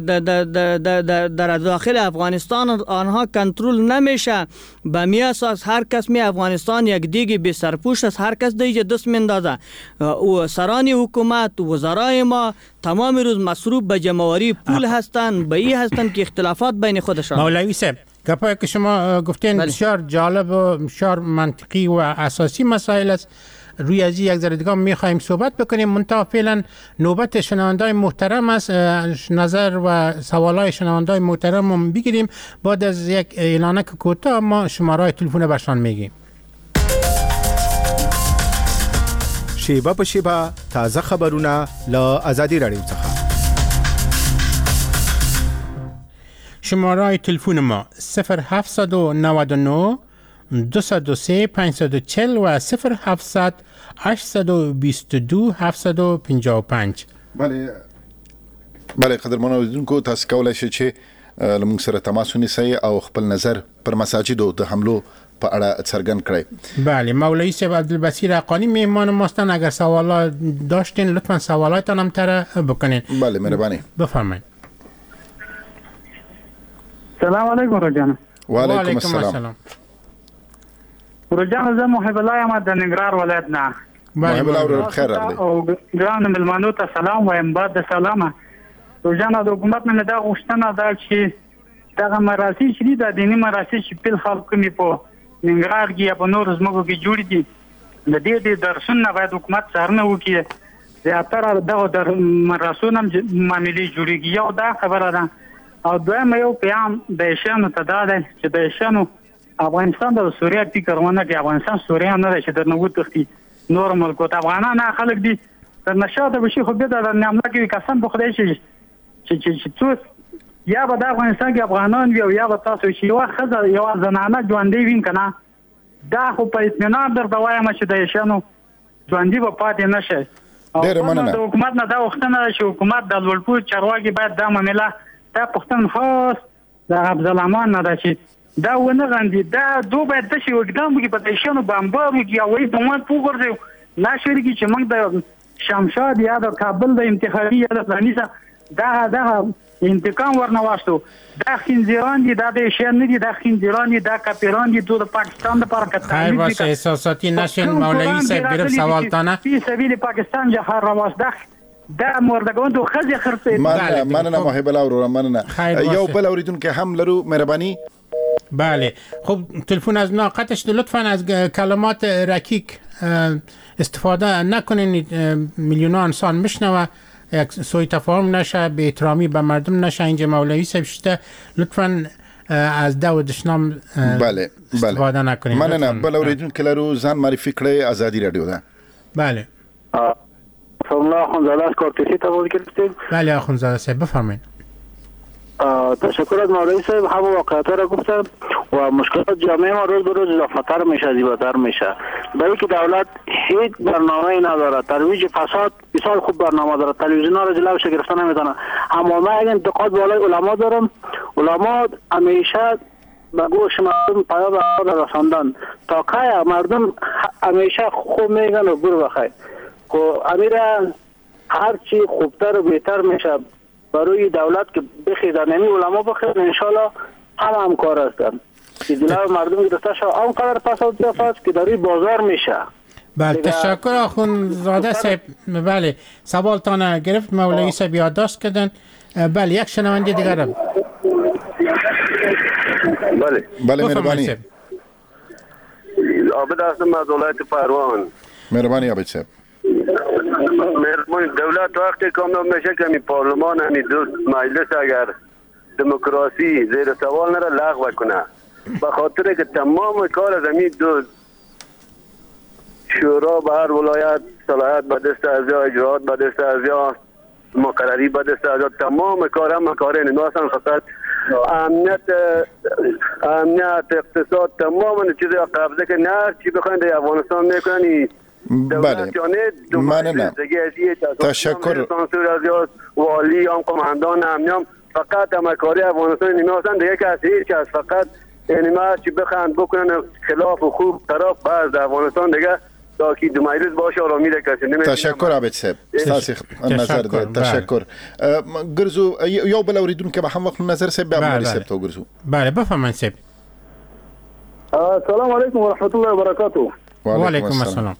در داخل افغانستان آنها کنترل نمیشه. به می اساس هر کس می افغانستان یک دیگه بی سرپوش است، هر کس دیگه دست میندازه. و سران حکومت و وزرای ما تمام روز مصروف به جمعواری پول هستند، به این هستند که اختلافات بین خودشان. مولوی صاحب گپایی که شما گفتین بسیار جالب و بسیار منطقی و اساسی مسائل است. روی از یک ذره دیگه می‌خوایم صحبت بکنیم، منتها فعلا نوبت شنونده‌های محترم است. نظر و سوالای شنونده‌های محترم رو بگیریم. بعد از یک اعلانک کوتاه ما شماره تلفن برشان میگیم. شیبه په شیبه تازه خبرونه لا آزادی رادیو څخه. شماره تلفن ما 0799 203 540 و 0700 822 755. بله قدرمنو اوریدونکو، تاسو کولای شئ چې لمونږ سره تماس ونیسئ او خپل نظر پر مساجدو د حملو په اړه څرګند کړئ. بله، مولوی صاحب عبدالبصیر حقانی مهمان ماستن. اگر سوالات داشتین لطفا سوالاتتان هم طرح بکنین. بله مهربانی، بفرمایید. سلام علیکم روجان. و علیکم السلام. روجان زه محب الله یم د ننګرهار ولایت نه. محب الله ورو خیر راغلی. او ګران ملمنو ته سلام وایم. بعد سلام روجان د حکومت نه دا غوښتنه ده چې دغه مراسم چې د دینی مراسم چې په خلکو کې په ننګرهار کې یا په نور زموږ کې جوړ دي، د دې درسونه باید حکومت څارنه وکړي. زیاتره دغه مراسم معاملې جوړیږي. یو دا خبره ده. او دویم یو پیام د شانو ته دا ده چې د شانو افغانستان د سوریه فکر ونه کوي. افغانستان سوریه نه ده چې د نوو تختی نور ملکو ته افغانان خلک دي د نشاط بشي خو به د نعمت کې قسم په خدای چې څو یا به د افغانستان کې افغانان وي او یا به تاسو چې یو خزه یو زنانه ژوندۍ وین کنه، دا خو په اطمینان درته وایم چې د شانو ژوندۍ به پاتې نشي. ډېر مننه. د حکومت نه دا وختونه چې حکومت د لوړپوړ چارواکي باید دا معامله دا پښتون خاص د عبدالرحمن نه ده چې دا ونه غندي. دا دو باید د شي وګدام کې په دیشانو بمبارو کې او وي دومره پوغورځي ناشوري کې چې موږ د شمشاد یا د کابل د انتخابي یا د پلانیسا دا انتقام ورنواستو. دا خنزیران دي، دا د شان نه دي، دا خنزیران دي، دا کاپیران دي. د پاکستان لپاره خیر باشه احساساتی نشین. مولوی صاحب گرفت سوال تانه فی سبیل پاکستان جهار رواست دا مردگان تو خزی خرڅه. مننه محب الله ورو، مننه. یو بل اوریدونکو هم لرو، مهربانی. بله خب تلفن از ناقتش لطفا از کلمات رکیک استفاده نکنین. میلیون انسان میشنوه، یک سوء تفاهم نشه، به احترامی به مردم نشه. اینجا مولوی صاحب شده، لطفا از دو دشنام بله استفاده نکنین. مننه. بل اوریدونکو لرو، ځان معرفي کړئ. آزادی رادیو ده. بله. سلام آخوندزاده از کارتسی تماس گرفتیم. بله آخوندزاده صاحب بفرمایید. تشکر از مولوی صاحب. همه واقعیت را گفتم و مشکلات جامعه ما روز به روز اضافتر میشه، زیباتر میشه. بلکه دولت هیچ برنامه‌ای نداره. ترویج فساد بسیار خوب برنامه داره. تلویزیون‌ها را جلوش گرفته نمیتونه. اما من اگه انتقاد بالای علما دارم، علما همیشه به گوش مردم پیام خود رساندن. تا که مردم همیشه خوب میگن و برو بخیر. که امیره هر چی خوبتر و بهتر میشه برای دولت که بخیزن، یعنی علما بخیزن، انشالله هم کار هستن که دلار مردم گرفته شد. آنقدر فساد زیافت که داری بازار میشه. بله تشکر آخوندزاده صاحب. بله سوالتان گرفت، مولوی صاحب یادداشت کردن. بله یک شنونده دیگر هم. بله مهربانی. عابد هستم از ولایت پروان. مهربانی عابد صاحب. مهربانی. دولت وقتی کامل میشه که می پارلمان همی دوست مجلس اگر دموکراسی زیر سوال نره لغو کنه، به خاطر که تمام کار از همی دو شورا به هر ولایت صلاحیت به دست از یا اجرات به دست از یا مقرری به دست از یا تمام کار هم کاره نمیستن. فقط امنیت اقتصاد تمام چیز قبضه که نه چی بخواین در افغانستان میکنن. بله مننه. تشکر. والی هم قماندان امنیام فقط همکاری افغانستان نمیستن. دیگه کسی هیچ از فقط یعنی ما چی بخوان بکنن خلاف و خوب طرف بعض افغانستان دیگه تا که دو مجلس باشه آرامی ده کسی نمیدونم. تشکر عابد صاحب ستاسو نظر ده تشکر. ګرځو یو بل اوریدونکو به هم وخت نظر صاحب به مولوی صاحب ته ګرځو. بله بفرمایئ صاحب. السلام علیکم ورحمت الله وبرکاته. وعلیکم السلام.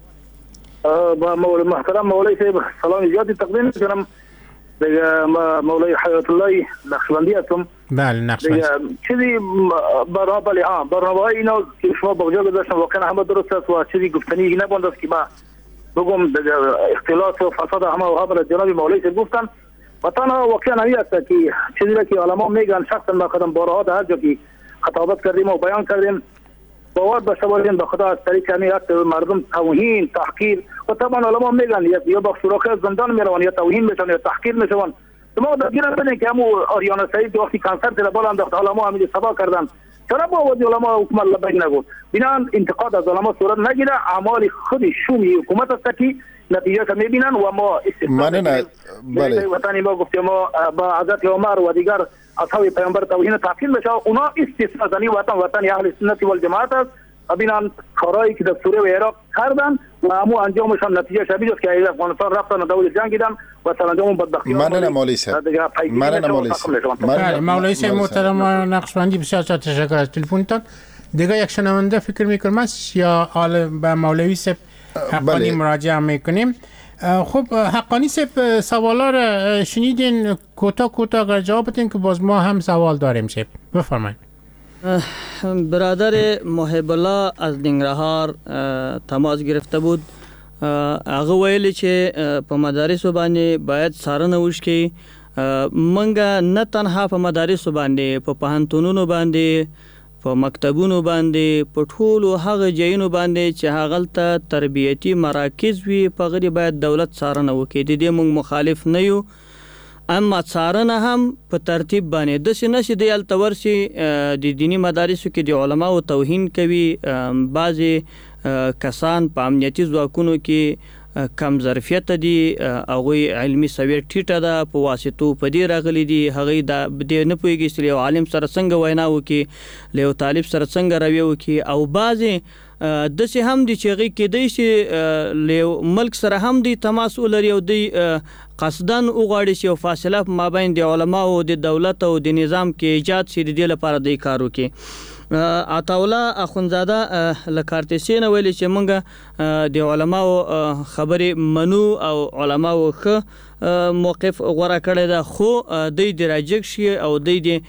محترم مولوی صاحب سلام زیادی تقدیم میکنم. دیگه مولوی حیات الله نقشبندی هستم. بله نقشبندی. چیزی برنامه اینا که شما با جا گذاشتن واقعا همه درست است و چیزی گفتنی نبود است که ما بگم اختلاط و فساد همه و همه جناب مولوی صاحب گفتن و تنها واقعا همی است که چیزی را که علما میگن شخصا ما خودم بارها در هر جا که خطابت کردیم و بیان کردیم باور داشته باشیم به خدا از طریق همین مردم توهین تحقیر و طبعا علما میگن یا با سوراخ زندان میرون یا توهین میشن یا تحقیر میشن. ما درگیر بدین که همو آریانا سعید وقتی کنسرت را بالا انداخت علما همین سبا کردن چرا با وجه علما حکومت لبیک نگفت؟ بنان انتقاد از علما صورت نگیره. اعمال خود شومی حکومت است که نتیجه را میبینن و ما استفاده بله وطنی ما گفتیم ما با حضرت عمر و دیگر اصحاب پیامبر توهین تحقیر بشه اونا استثناء زنی وطن اهل سنت و الجماعت است. ببینن کارهایی که در سوریه و عراق کردن و همو انجامشان نتیجه شبیه است که افغانستان رفتن دور جنگیدن و سرانجام بدبختی. مننه مولوی صاحب. مننه مولوی صاحب. مولوی صاحب محترم نقشبندی بسیار تشکر از تلفنتان. دیگه یک شنونده فکر میکنم است یا حال به مولوی صاحب حقانی مراجعه میکنیم. خب حقانی صاحب سوالا را شنیدین کوتاه اگر جواب بدین که باز ما هم سوال داریم صاحب بفرمایید. برادر محب الله از ننګرهار تماس گرفته بود. هغه ویل چې په مدارسو باندې باید څارنه وشي. منګه نه تنها په مدارسو باندې په پوهنتونونو باندې په مکتبونو باندې په ټولو هغه ځایونو باندې چې هغلته تربیتي مراکز وي په غری باید دولت څارنه وکړي. د دې موږ مخالف نه یو اما څارنه هم په ترتیب باندې د سینې د التورسي د دینی مدارسو کې د علماو توهین کوي. بعضی کسان په امنیتي ځواکونو کې کم ظرفیت دي هغه علمي سویر ټیټه ده په واسطو په دې راغلي دي هغه د نه پوهیږي چې یو عالم سره څنګه وینا وکي له طالب سره څنګه روي وکي او بعضی د سه هم دي چې غي کې دی چې له ملک سره هم دي تماس ولري او دی قصدن وغواړي چې فاصله مابین د علماء او د دولت او د نظام کې ایجاد شي د دې لپاره د کارو کې. عطاوله اخونزاده لکارتسین ویل چې مونږ د علماء خبرې منو او علماء خو موقف غوړه کړی دا خو د راجک شي او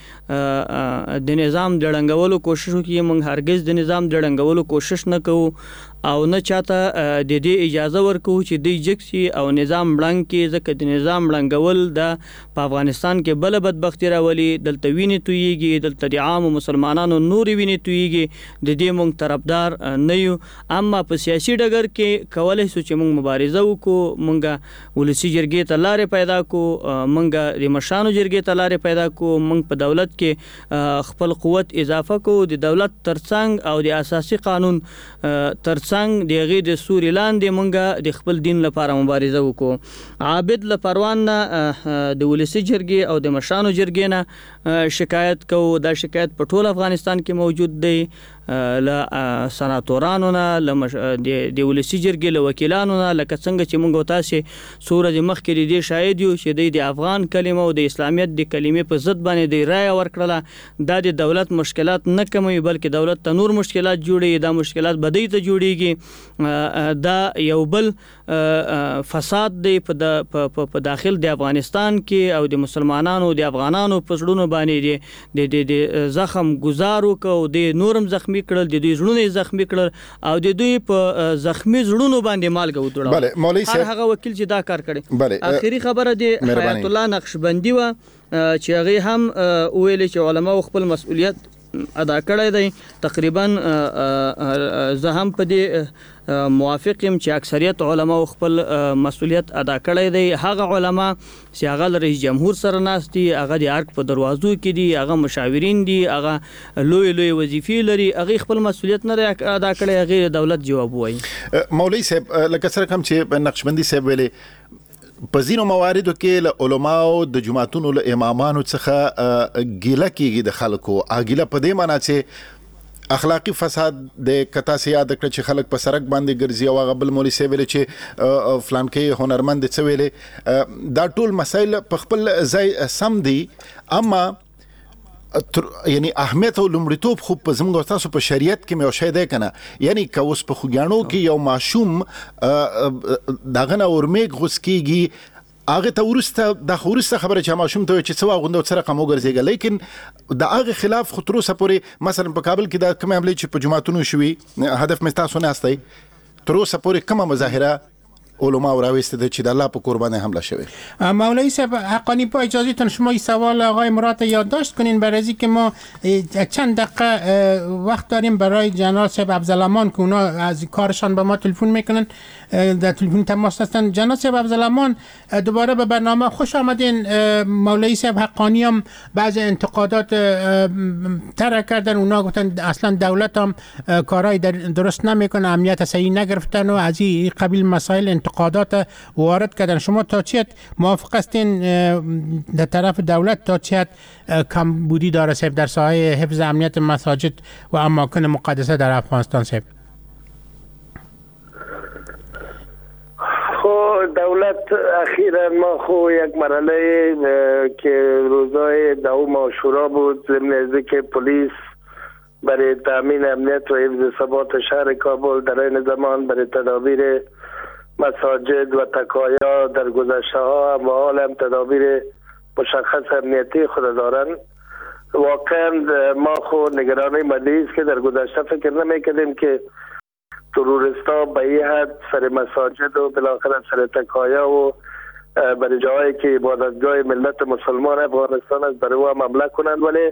د نظام د ړنګولو کوشش کوي. مونږ هرگز د نظام د ړنګولو کوشش نه کوو او نه چاته د دې اجازه ورکو چې د جکسي او نظام بلنګ کې ځکه د نظام بلنګول د په افغانستان کې بل بدبختی راولي. دلته ویني تویږي دلته د عام مسلمانانو نور ویني تویږي. د دې مونږ طرفدار نه یو اما په سیاسي ډګر کې کولای شو چې مونږ مبارزه وکړو. مونږ ولسی جرګې ته لارې پیدا کو مونږ د مشانو جرګې ته لارې پیدا کو. مونږ په دولت کې خپل قوت اضافه کو. د دولت ترڅنګ او د اساسي قانون ترڅنګ دغه د سوري لاندې مونږه د خپل دین لپاره مبارزه وکړو. عابد لپروان د ولسی جرګې او د مشانو جرګې نه شکایت کو. دا شکایت په ټول افغانستان کې موجود دی. ل سناتورانو نه د ولسی جرګې له وکیلانو نه لکه څنګه چې مونږ تاسو سورج مخکې د شاهد یو چې د افغان کلمه او د اسلامیت د کلمې په ضد باندې د رائے ورکړه. دا د دولت مشکلات نه کموي بلکې دولت ته نور مشکلات جوړي. دا مشکلات بدی ته جوړيږي. دا یو بل فساد دی په داخل د افغانستان کې او د مسلمانانو د افغانانو په زړونو باندې د زخم گزارو کو د نورم زخمی کړل د دوی زړونه زخمی کړل او د دوی په زخمی زړونو باندې مالګه وتړل. بله مولوی صاحب هغه وکیل چې دا کار کړي. اخیری خبره دی حیات الله نقشبندی و چې هغه هم ویل چې علماء خپل مسؤلیت ادا کړی دی. تقریبا زه هم په دې موافق یم چې اکثریت علما خپل مسؤلیت ادا کړی دی. هغه علما چې هغه رئیس جمهور سره ناست دي هغه د ارګ په دروازو کې دي هغه مشاورین دي هغه لوی وظیفې لري هغه خپل مسؤلیت نه ادا کړی هغه دولت جواب وایي. مولوی صاحب لکه سره کوم چې نقشبندی صاحب ویلي په ځینو مواردو کې له علماو د جماعتونو له امامانو څخه ګیله کېږي د خلکو. ګیله په دې معنی چې اخلاقی فساد د کتا سي یاد کړ چې خلک په سرک باندې ګرځي او هغه بل مولوی سی ویل چې فلان کې هنرمند څه ویلې. دا ټول مسایل په خپل ځای سم دي، اما یعنی اهمیت او لومړیتوب خو په زموږ تاسو په شریعت کې مې شای دی کنه. یعنی که اوس په خوګانو کې یو ماشوم دغه نه اورمیګ غوس کیږي، هغه ته ورسته د خورسته خبره چې ماشوم ته چې څو غوندو سره قمو ګرځيږي، لیکن د هغه خلاف خو تر اوسه پورې مثلا په کابل کې د کوم عملي چې په جماعتونو شوي هدف مې تاسو نه استای تر اوسه پورې کومه مظاهره علماء راوسته ده چې د الله په قربان حمله شوه. مولوی صاحب حقانی با اجازهتون شما این سوال آقای مراد یادداشت کنین برای اینکه ما چند دقیقه وقت داریم برای جنرال صاحب افضلامان که اونا از کارشان به ما تلفن میکنن، در تلفن تماس هستن. جنرال صاحب افضلامان دوباره به برنامه خوش آمدین. مولوی صاحب حقانی هم بعضی انتقادات طرح کردن، اونا گفتن اصلا دولت هم کارهای درست نمیکنه، امنیت صحیح نگرفتن و از این قبیل مسائل انتقادات وارد کردن. شما تا چه موافق هستین در طرف دولت تا چه کمبودی داره صاحب در ساحه حفظ امنیت مساجد و اماکن مقدسه در افغانستان صاحب؟ دولت اخیرا ما یک مرحله که روزای دوم عاشورا بود ضمن اینکه پلیس برای تامین امنیت و حفظ ثبات شهر کابل در این زمان برای تدابیر مساجد و تکایا در گذشته ها و حال هم تدابیر مشخص امنیتی خود دارند. واقعا ما خود نگرانی ملی است که در گذشته فکر نمی‌کردیم که تروریستا به این حد سر مساجد و بالاخره سر تکایا و برای جایی که عبادتگاه ملت مسلمان افغانستان است برای او حمله کنند، ولی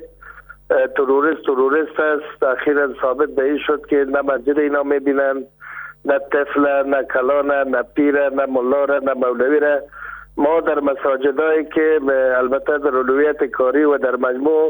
تروریست است. اخیرا ثابت به این شد که نه مسجد اینا میبینند، نه طفل، نه کلان، نه پیر، نه ملا، نه مولوی را. ما در مساجدایی که البته در اولویت کاری و در مجموع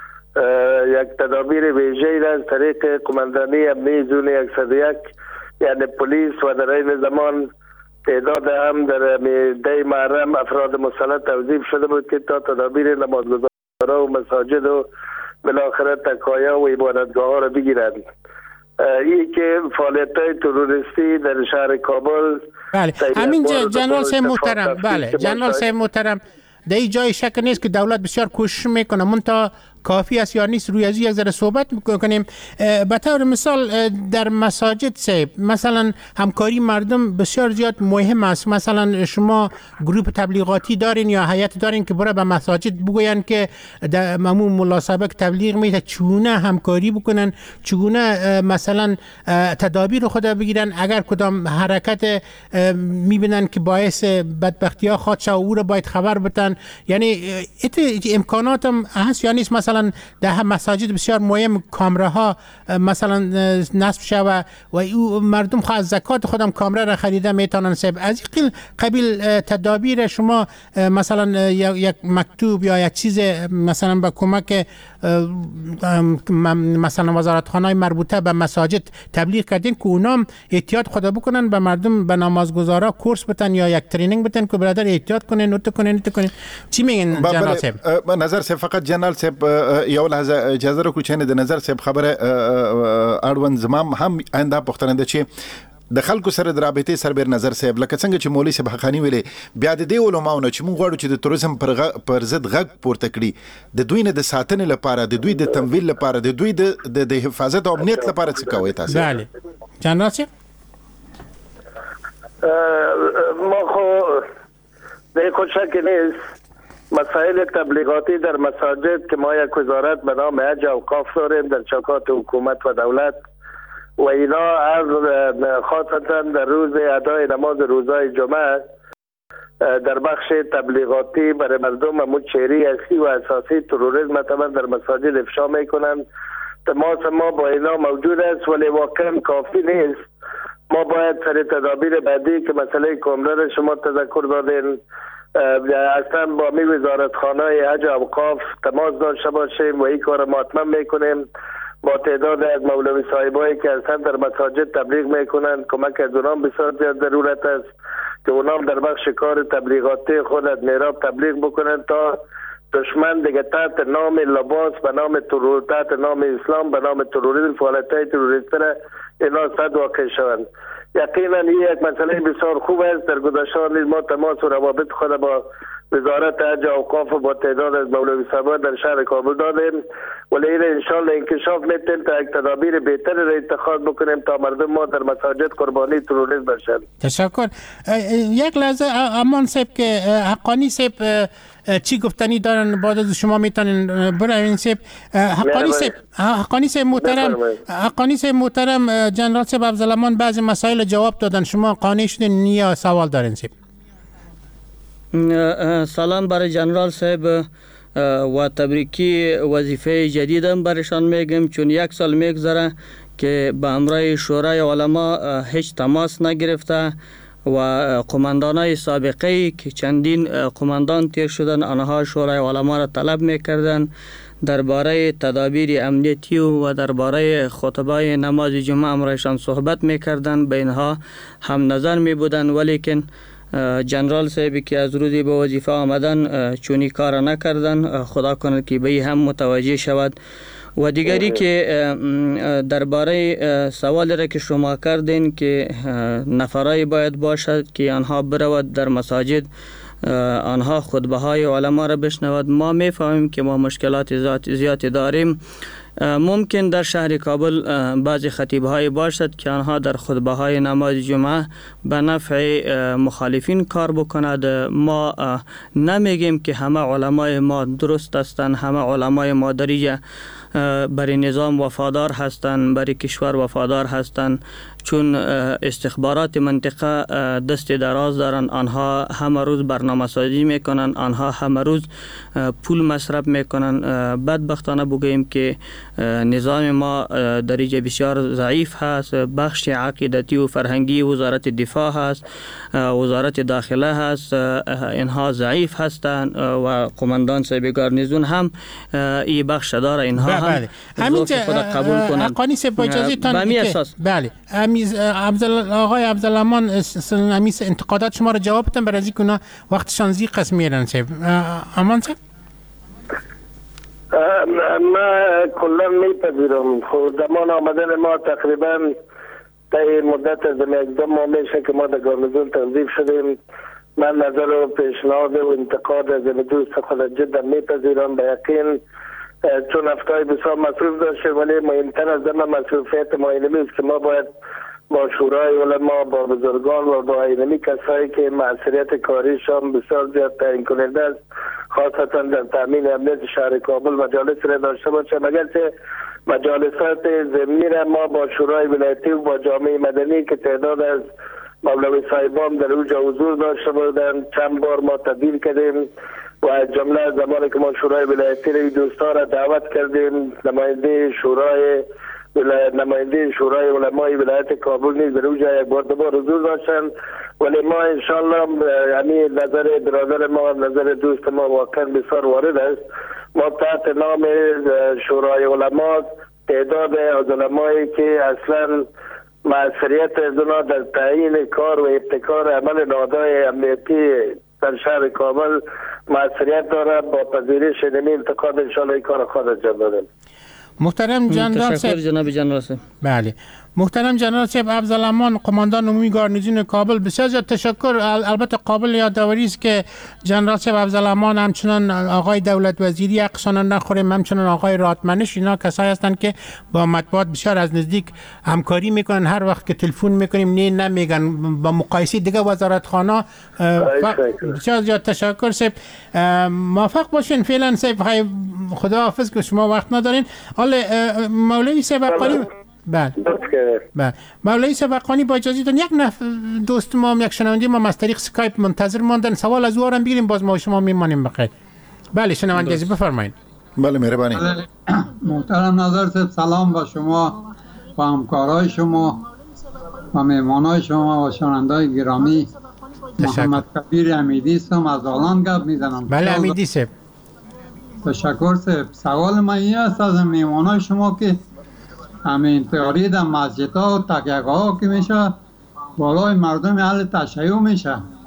یک تدابیر ویژه‌ای را از طریق قماندانی امنی زون 101 یعنی پلیس و در این زمان تعداد هم در دی محرم افراد مسلح توظیف شده بود که تا تدابیر نمازگزارا و مساجد و بالاخره تکایا و عبادتگاه ها را بگیرند. این که فعالیت‌های تروریستی در شهر کابل بله همین جنرال صاحب محترم، بله جنرال صاحب محترم، در این جای شک نیست که دولت بسیار کوشش میکنه، منتها کافی است یا نیست روی از یک ذره صحبت میکنیم. به طور مثال در مساجد صاحب مثلا همکاری مردم بسیار زیاد مهم است. مثلا شما گروه تبلیغاتی دارین یا هیئت دارین که برای به مساجد بگوین که در ممنون ملا سابق تبلیغ میده چگونه همکاری بکنن، چگونه مثلا تدابیر خود بگیرن اگر کدام حرکت میبینن که باعث بدبختی ها خواهد شد او را باید خبر بدن. یعنی امکانات هم هست یا نیست؟ مثلا در مساجد بسیار مهم کامراها مثلا نصب شوه و مردم خواهد زکات خودم کامرا را خریده میتونن صاحب. از این قبیل تدابیر شما مثلا یک مکتوب یا یک چیز مثلا با کمک مثلا وزارتخانه مربوطه به مساجد تبلیغ کردین که اونام احتیاط خدا بکنن، به مردم به نمازگزارا کورس بتن یا یک ترینینگ بتن که برادر احتیاط کنین، نوت کنین. چی میگن جنرال صاحب؟ نظر صاحب فقط جنرال صاحب یو لحظه اجازه راکړئ چې د نظر صاحب خبره اړوند زمام هم آینده پوښتنه ده چې د خلکو سره د رابطې سربېر نظر صاحب لکه څنګه چې مولوی صاحب حقانی ویلي بیا د دې علماونو چې موږ غواړو چې د توریزم پر ضد غږ پورته کړي، د دوی نه د ساتنې لپاره، د دوی د تمویل لپاره، د دوی د حفاظت او امنیت لپاره څه کوي تاسو؟ بله جنرال صاحب ما خو به خود شک نیست مسائل تبلیغاتی در مساجد که ما یک وزارت به نام حج و اوقاف داریم در چوکات حکومت و دولت و اینا از خاصتا در روز ادای نماز روزهای جمعه در بخش تبلیغاتی برای مردم همون چهره اصلی و اساسی تروریسم مثلا در مساجد افشا میکنن. تماس ما با اینا موجود است ولی واقعا کافی نیست. ما باید سر تدابیر بعدی که مسئله کامرا را شما تذکر دادین اصلا با می وزارتخانه حج و اوقاف تماس داشته باشیم و این کار ما حتما میکنیم. با تعداد از مولوی صاحبایی که اصلا در مساجد تبلیغ میکنن کمک از اونام بسیار زیاد ضرورت است که اونام در بخش کار تبلیغاتی خود از میراب تبلیغ بکنن تا دشمن دیگه تحت نام لباس به نام تحت نام اسلام به نام تروریسم فعالیت‌های تروریستی اینا صد واقع شوند. یقینا این یک مسئله بسیار خوب است. در گذشته ما تماس و روابط خود با وزارت حج و اوقاف با تعداد از مولوی صاحبان در شهر کابل دادیم، ولی این انشالله انکشاف میتیم تا یک تدابیر بهتری را اتخاذ بکنیم تا مردم ما در مساجد قربانی تروریسم بشن. تشکر. یک لحظه امان صاحب که حقانی صاحب چی گفتنی دارن بعد از شما میتونن برای صاحب حقانی صاحب محترم جنرال صاحب افضلامان بعضی مسائل جواب دادن، شما قانع شدین یا سوال دارین صاحب؟ سلام برای جنرال صاحب و تبریکی وظیفه جدیدم برایشان میگم، چون یک سال میگذره که به همراه شورای علما هیچ تماس نگرفته و قماندانای سابقه که چندین قماندان تیر شدن آنها شورای علما را طلب میکردن درباره تدابیر امنیتی و درباره خطبای نماز جمعه امرایشان صحبت میکردن، به اینها هم نظر میبودن، ولیکن جنرال صاحبی که از روزی به وظیفه آمدن چونی کار نکردن. خدا کنه که به هم متوجه شود. و دیگری که درباره سوالی را که شما کردین که نفرای باید باشد که آنها برود در مساجد آنها خطبه های علما را بشنود، ما میفهمیم که ما مشکلات زیادی داریم. ممکن در شهر کابل بعضی خطیب‌های باشد که آنها در خطبه‌های نماز جمعه به نفع مخالفین کار بکند. ما نمیگیم که همه علمای ما درست هستند، همه علمای ما دریجه برای نظام وفادار هستند، برای کشور وفادار هستند، چون استخبارات منطقه دست دراز دارن. آنها همه روز برنامه سازی میکنن، آنها همه روز پول مصرف میکنن. بدبختانه بگوییم که نظام ما دریجه بسیار ضعیف هست. بخش عقیدتی و فرهنگی وزارت دفاع هست، وزارت داخله هست، اینها ضعیف هستند و قماندان صاحب گارنیزون هم این بخش داره، اینها هم همینجا قبول کنند. حقانی صاحب با اجازه تان بله آقای عبدالامان امیس انتقادات شما را جواب بدن برای اینکه وقتشان زی قسم میرن صاحب. امان صاحب ما کلا میپذیرم. خود زمان آمدن ما تقریبا تا مدت از یک دو ماه میشه که ما در گارنیزون تنظیف شدیم. من نظر و پیشنهاد و انتقاد از دوست خود جدا میپذیرم. به یقین چون هفته‌های بسیار مصروف داشته، ولی مهمتر از همه مصروفیت ما اینمی است که ما باید با شورای علما، با بزرگان و با اینمی کسایی که مسئولیت کاریشان بسیار زیاد تعیین کننده است، خاصتا در تامین امنیت شهر کابل مجالس را داشته باشیم. اگرچه مجالسات ضمنی را ما با شورای ولایتی و با جامعه مدنی که تعداد از مولوی صاحبان در اوجا حضور داشته بودند چند بار ما تبدیل کردیم و از جمله زمانی که ما شورای ولایتی را دوستا را دعوت کردیم، نماینده شورای علمای ولایت کابل نیز در اوجا یک بار دو بار حضور داشتند. ولی ما انشالله یعنی نظر برادر ما، نظر دوست ما واقعا بسیار وارد است. ما تحت نام شورای علما تعداد از علمایی که اصلا مسئولیت از اونا در تعیین کار و ابتکار عمل نهادهای امنیتی در شهر کابل مسئولیت داره، با پذیرش نمی انتقاد انشالله کار خود انجام دادیم. محترم جنرال صاحب، جناب جنرال صاحب. بله محترم جنرال صاحب افضلامان قماندان عمومی گارنیزون کابل، بسیار زیاد تشکر. البته قابل یادآوری است که جنرال صاحب افضلامان همچنان آقای دولت وزیری حقشان نخوریم، همچنان آقای راتمنش، اینا کسایی هستند که با مطبوعات بسیار از نزدیک همکاری میکنن. هر وقت که تلفن میکنیم نه نمیگن، با مقایسه دیگه وزارتخانه. بسیار زیاد تشکر صاحب، موفق باشین. فعلا صاحب خدا حافظ که شما وقت ندارین. حالا مولوی صاحب بله مولوی سبقانی با اجازهتون یک دوست ما، یک شنونده ما از طریق اسکایپ منتظر ماندن، سوال از او هم بگیریم، باز ما شما میمانیم بخیر. بله شنونده عزیز بفرمایید. بله مهربانی. محترم نظر صاحب سلام با شما و همکارای شما و مهمانای شما و شنوندای گرامی. محمد کبیر امیدی هستم، از آلان گپ میزنم. بله امیدی صاحب. تشکر صاحب. سوال من این است از مهمانای شما که همین تئوری در مسجدها و تکیه‌گاه‌ها که میشه بالای مردم اهل تشیع میشه،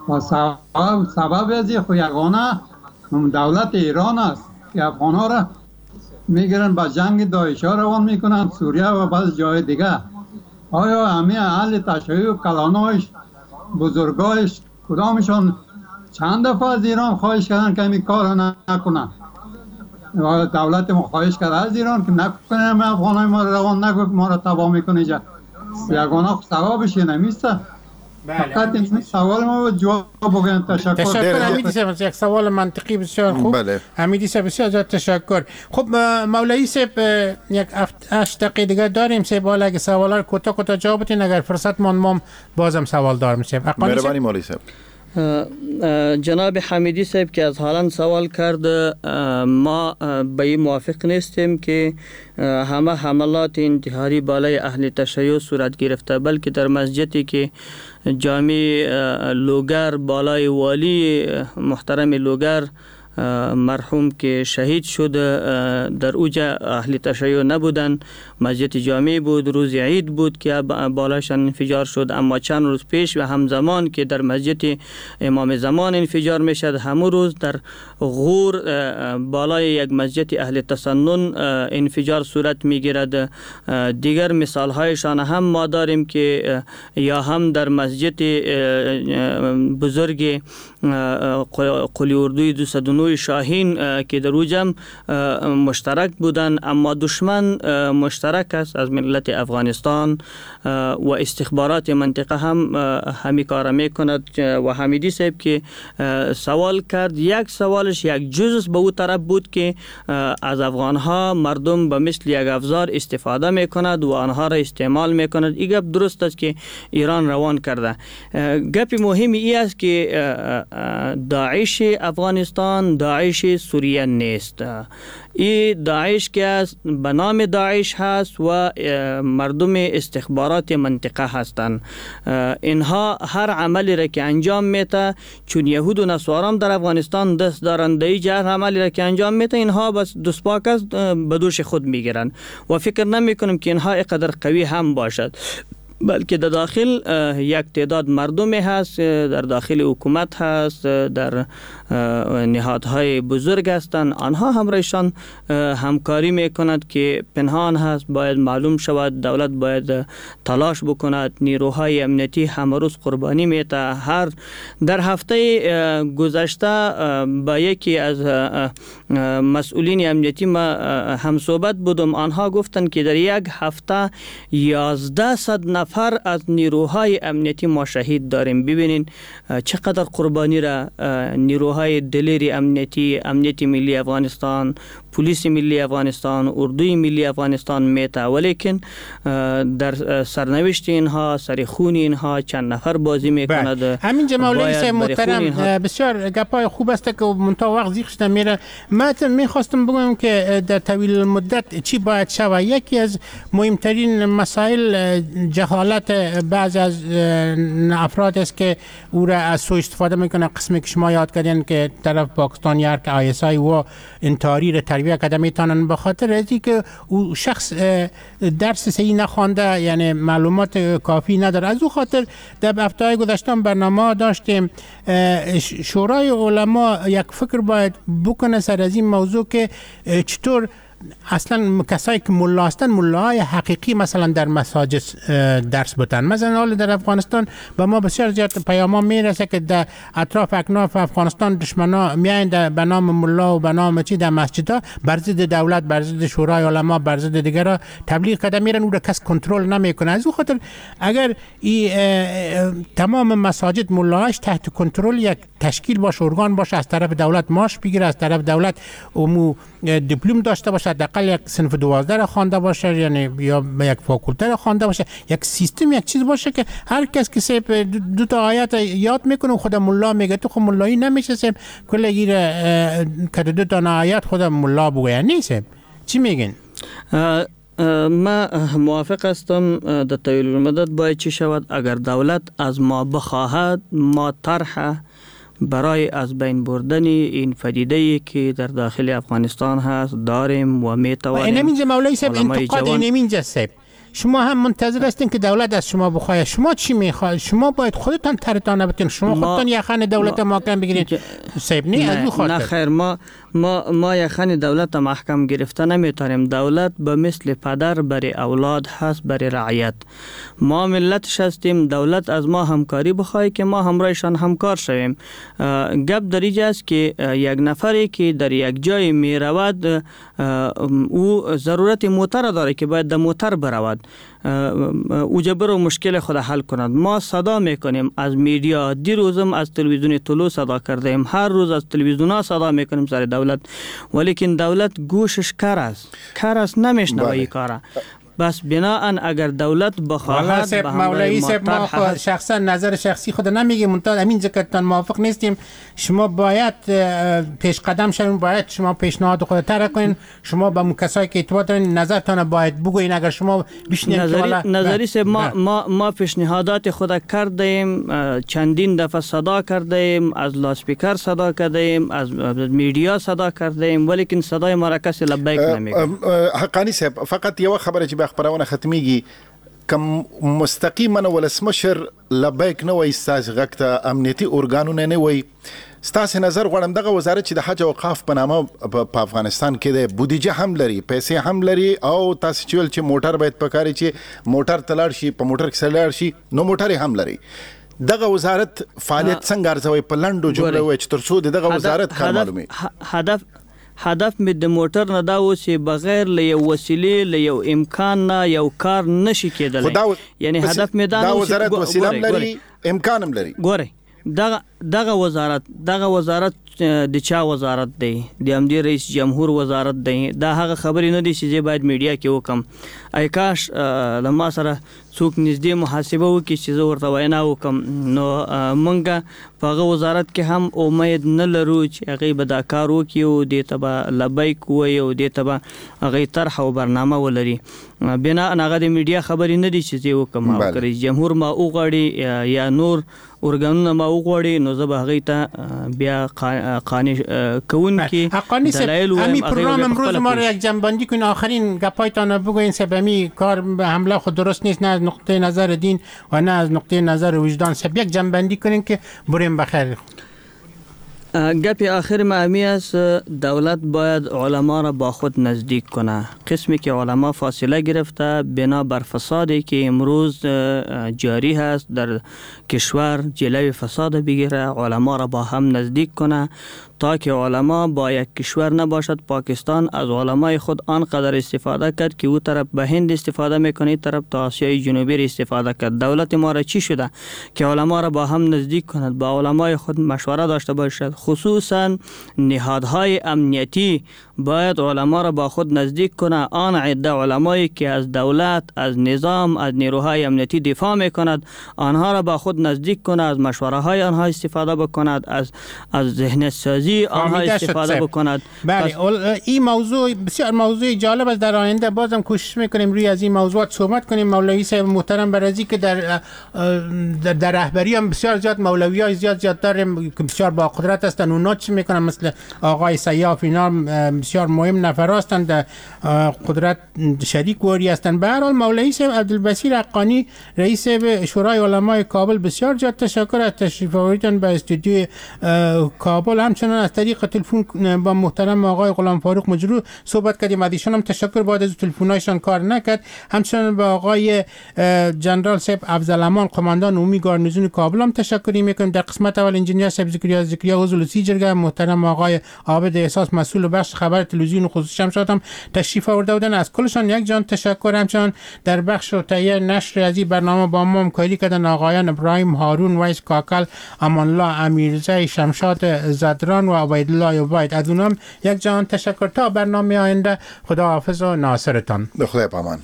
و سبب از خو یگانه دولت ایران است که افغان ها را میگیرن با جنگ داعش ها روان میکنن سوریه و بعض جای دیگه. آیا همه اهل تشیع و کلانایش بزرگایش کدامشان چند دفعه از ایران خواهش کردن که این کار نکنن؟ دولت ما خواهش کرده از ایران که نکنه همه افغان های ما را روان نکنه، ما را تباه میکنه. یگانه ثوابش نمیسته. فقط این سوال ما جواب بگیم. تشکر حمیدی صاحب، یک سوال منطقی بسیار خوب. حمیدی صاحب بسیار زیاد تشکر. خب مولوی صاحب یک 8 دقیقه دیگه داریم صاحب، حالا اگه سوالا رو کوتاه جواب بدین، اگر فرصت ما بازم سوال دارم صاحب. مهربانی مولوی صاحب. جناب حمیدی صاحب که از هالند سوال کرد، ما به این موافق نیستیم که همه حملات انتحاری بالای اهل تشیع صورت گرفته، بلکه در مسجدی که جامع لوگر بالای والی محترم لوگر مرحوم که شهید شد در اوجا اهل تشیع نبودن، مسجد جامع بود، روز عید بود که بالاشان انفجار شد. اما چند روز پیش و همزمان که در مسجد امام زمان انفجار میشد، همون روز در غور بالای یک مسجد اهل تسنن انفجار صورت میگیرد. دیگر مثال هایشان هم ما داریم که یا هم در مسجد بزرگ قلی اردوی 209 شاهین که در اوجم مشترک بودن، اما دشمن مشترک است از ملت افغانستان و استخبارات منطقه هم همی کار میکند. و حمیدی صاحب که سوال کرد، یک سوالش یک جزء به او طرف بود که از افغان ها مردم به مثل یک افزار استفاده میکند و آنها را استعمال میکند. این گپ درست است که ایران روان کرده. گپ مهمی ای است که داعش افغانستان داعش سوریه نیست. این داعش که به نام داعش هست و مردم استخبارات منطقه هستند. اینها هر عملی را که انجام میته، چون یهود و نصارا در افغانستان دست دارند، دیگه هر عملی را که انجام میته اینها بس دستپاک است به دوش خود میگیرند و فکر نمی کنم که اینها اینقدر قوی هم باشد، بلکه در داخل یک تعداد مردمی هست، در داخل حکومت هست، در نهادهای بزرگ هستند. آنها همراهشان همکاری میکند که پنهان هست، باید معلوم شود. دولت باید تلاش بکند. نیروهای امنیتی همه روز قربانی میته. در هفته گذشته با یکی از مسئولین امنیتی ما هم صحبت بودم. آنها گفتند که در یک هفته 1100 نفر از نیروهای امنیتی ما شهید داریم. ببینین چقدر قربانی را نیروهای دلیری امنیتی، امنیت ملی افغانستان، پلیس ملی افغانستان، اردوی ملی افغانستان میته، ولیکن در سرنوشت اینها، سر خون اینها چند نفر بازی میکند. همین مولوی صاحب محترم، بسیار گپای خوب است که منتها وقت زیخش میره. من میخواستم بگم که در طویل مدت چی باید شود. یکی از مهمترین مسائل جهالت بعض از افراد است که او را از سوء استفاده میکنه. قسمی که شما یاد کردین که طرف پاکستان یار که آیسای و انتحاری را تربیه کرده میتونن به خاطر ازی که او شخص درس صحیح نخوانده، یعنی معلومات کافی نداره. از او خاطر در هفته‌های گذشته برنامه داشتیم. شورای علما یک فکر باید بکنه سر از این موضوع که چطور اصلا کسایی که ملا هستن، ملاهای حقیقی مثلا در مساجد درس بدن. مثلا حال در افغانستان به ما بسیار زیاد پیاما میرسه که در اطراف اکناف افغانستان دشمنا میایند به نام ملا و به نام چی در مسجدها بر ضد دولت، بر ضد شورای علما، بر ضد دیگرها تبلیغ کرده میرن، او را کس کنترل نمیکنه. از اون خاطر اگر تمام مساجد ملاهاش تحت کنترل یک تشکیل باشه، ارگان باشه، از طرف دولت ماش بگیره، از طرف دولت امو دیپلم داشته باشه، حداقل یک صنف 12 را خوانده باشه، یعنی یا یک فاکولته را خوانده باشه، یک سیستم، یک چیز باشه که هر کس که سیب دو تا آیات یاد میکنه خود ملا میگه تو خود ملایی نمیشه سیب کل گیره که دو تا آیات خود ملا بگه نیست. چی میگین؟ ما موافق هستم. در طویل مدت باید چی شود؟ اگر دولت از ما بخواهد، ما طرح برای از بین بردن این پدیده‌ای که در داخل افغانستان هست داریم و میتوانیم. اینم اینجا مولوی صاحب انتقاد اینم اینجا صاحب شما هم منتظر هستین که دولت از شما بخواد. شما چی میخواید؟ شما باید خودتان ترتان بتین. شما خودتان یخن دولت محکم بگیرید. سیب نه از خاطر. نه خیر، ما یخن دولت محکم گرفته نمیتونیم. دولت به مثل پدر برای اولاد هست، برای رعیت. ما ملتش هستیم. دولت از ما همکاری بخواد که ما همراهشان همکار شویم. گپ در اینجا است که یک نفری که در یک جای می رود او ضرورت موتر داره که باید در موتر برود، او جبر و مشکل خود حل کند. ما صدا میکنیم از میدیا، دیروزم از تلویزیون طلوع صدا کردیم، هر روز از تلویزیون ها صدا میکنیم سر دولت، ولیکن دولت گوشش کر است نمیشنوه این کاره. بس بناهن اگر دولت بخواهد به مولوی صاحب ما شخصا نظر شخصی خود نمیگیم، منتها همین ذکرتان موافق نیستیم. شما باید پیش قدم شوین، باید شما پیشنهاد خود طرح کنین. شما با کسایی که ارتباط دارین نظرتان باید بگوین. اگر شما بشنید نظری صاحب ما پیشنهادات خود کردیم، چندین دفعه صدا کردیم، از لاسپیکر صدا کردیم، از میدیا صدا کردیم، ولیکن صدای ما را کسی لبیک نمیگه. حقانی صاحب فقط یو خبره چې خبرونه ختمیږي کم مستقیما ولسمشر لبیک نه وای استاذ غکته امنیتي اورګانونه نه وای. ستاسو نظر غواړم دغه وزارت چې د حج او اوقاف په نامه په افغانستان کې د بودیجه هم لري، پیسې هم لري، او تاسو چې موټر باید پکاري چې موټر تلار شي، په موټر کې سلار شي، نو موټر هم لري. دغه وزارت فعالیت څنګه ارزوي په لنډو جملو وای چې ترڅو دغه وزارت کار معلومي؟ هدف می د موټر نه دا و چې بغیر له یو وسیله له یو امکان نه یو کار نشي کېدلی. یعنی هدف می دا وزارت وسیله لري، امکان هم لري. ګورئ دغه وزارت د چا وزارت دی؟ د امیر رئیس جمهور وزارت دی. دا هغه خبرې نه دي چې باید میډیا کې وکم. ای کاش لما سره څوک نږدې محاسبه وکړي چې زه ورته وینا وکم، نو مونږ په هغه وزارت کې هم امید نه لرو چې هغه به دا کار وکړي او دې ته به لبیک ووایي او دې ته به هغه طرح او برنامه ولري. بنا هغه د میډیا خبرې نه دي چې زه وکم. رئیس جمهور ما وغواړي یا نور ارګانونه ما وغواړي، نو زه به هغه ته بیا قانع کوونکي دلایل وایم. همین پروگرام امروز ما رو یک جنبندی کنین، آخرین گپایتان بگوین. سبمی کار به حمله خود درست نیست، نه از نقطه نظر دین و نه از نقطه نظر وجدان. سب یک جنبندی کنین که بریم بخیر. گپ آخر معمی است، دولت باید علما را با خود نزدیک کنه. قسمی که علما فاصله گرفته بنا بر فسادی که امروز جاری هست در کشور جلوی فساد بگیره، علما را با هم نزدیک کنه تا که علما با یک کشور نباشد. پاکستان از علمای خود آنقدر استفاده کرد که او طرف به هند استفاده میکنه، این طرف تا آسیای جنوبی استفاده کرد. دولت ما را چی شده که علما را با هم نزدیک کند، با علمای خود مشوره داشته باشد. خصوصا نهادهای امنیتی باید علما را با خود نزدیک کنه. آن عده علمایی که از دولت، از نظام، از نیروهای امنیتی دفاع میکند، آنها را با خود نزدیک کنه، از مشوره های آنها استفاده بکند، از ذهنیت سازی آنها استفاده بکند. بله، این موضوع بسیار موضوع جالب است. در آینده بازم کوشش میکنیم روی از این موضوعات صحبت کنیم. مولوی صاحب محترم برازی که در رهبری هم بسیار زیاد مولویای زیاد داریم که بسیار با قدرت هستند. اونا چی میکنن؟ مثل آقای سیاف، اینا بسیار مهم نفر هستند، در قدرت شریک واری هستند. به هر حال مولوی صاحب عبدالبصیر حقانی رئیس شورای علمای کابل بسیار زیاد تشکر از تشریف آوریدن به استودیوی کابل. همچنان از طریق تلفن با محترم آقای غلام فاروق مجرو صحبت کردیم. از ایشان هم تشکر، بعد از تلفن‌هایشان کار نکرد. همچنان با آقای جنرال صاحب افضل امان قماندان عمومی گارنیزون کابل هم تشکر میکنیم. در قسمت اول انجینیر صاحب زکریا عضو لسی جرگه، محترم آقای عابد احساس مسئول بخش خبر تلویزیون خصوصی شمشاد هم تشریف آورده بودن. از کلشان یک جان تشکر. همچنان در بخش و تهیه نشر از این برنامه با ما همکاری کردن آقایان ابراهیم هارون، ویس کاکل، امان الله امیرزی، شمشاد زدران و عبیدالله عبید. از اونم یک جان تشکر. تا برنامه آینده، خداحافظ و ناصرتان. خدا پامان.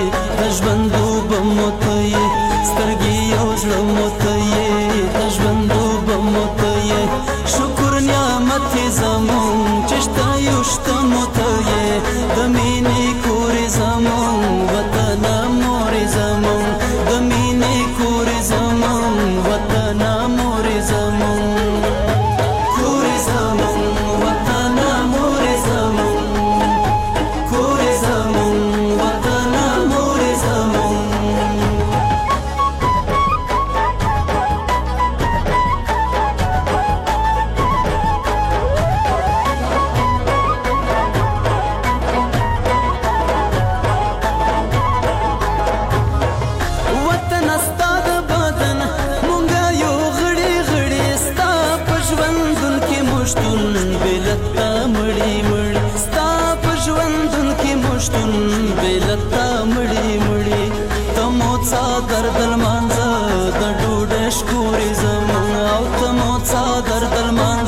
ژوند مشتون بلتا مړی مړی ستا په ژوندون کې مشتون بلتا مړی مړی تمو څادر دلمانځه د ډوډۍ شکورې زمون او تمو څادر دلمانځه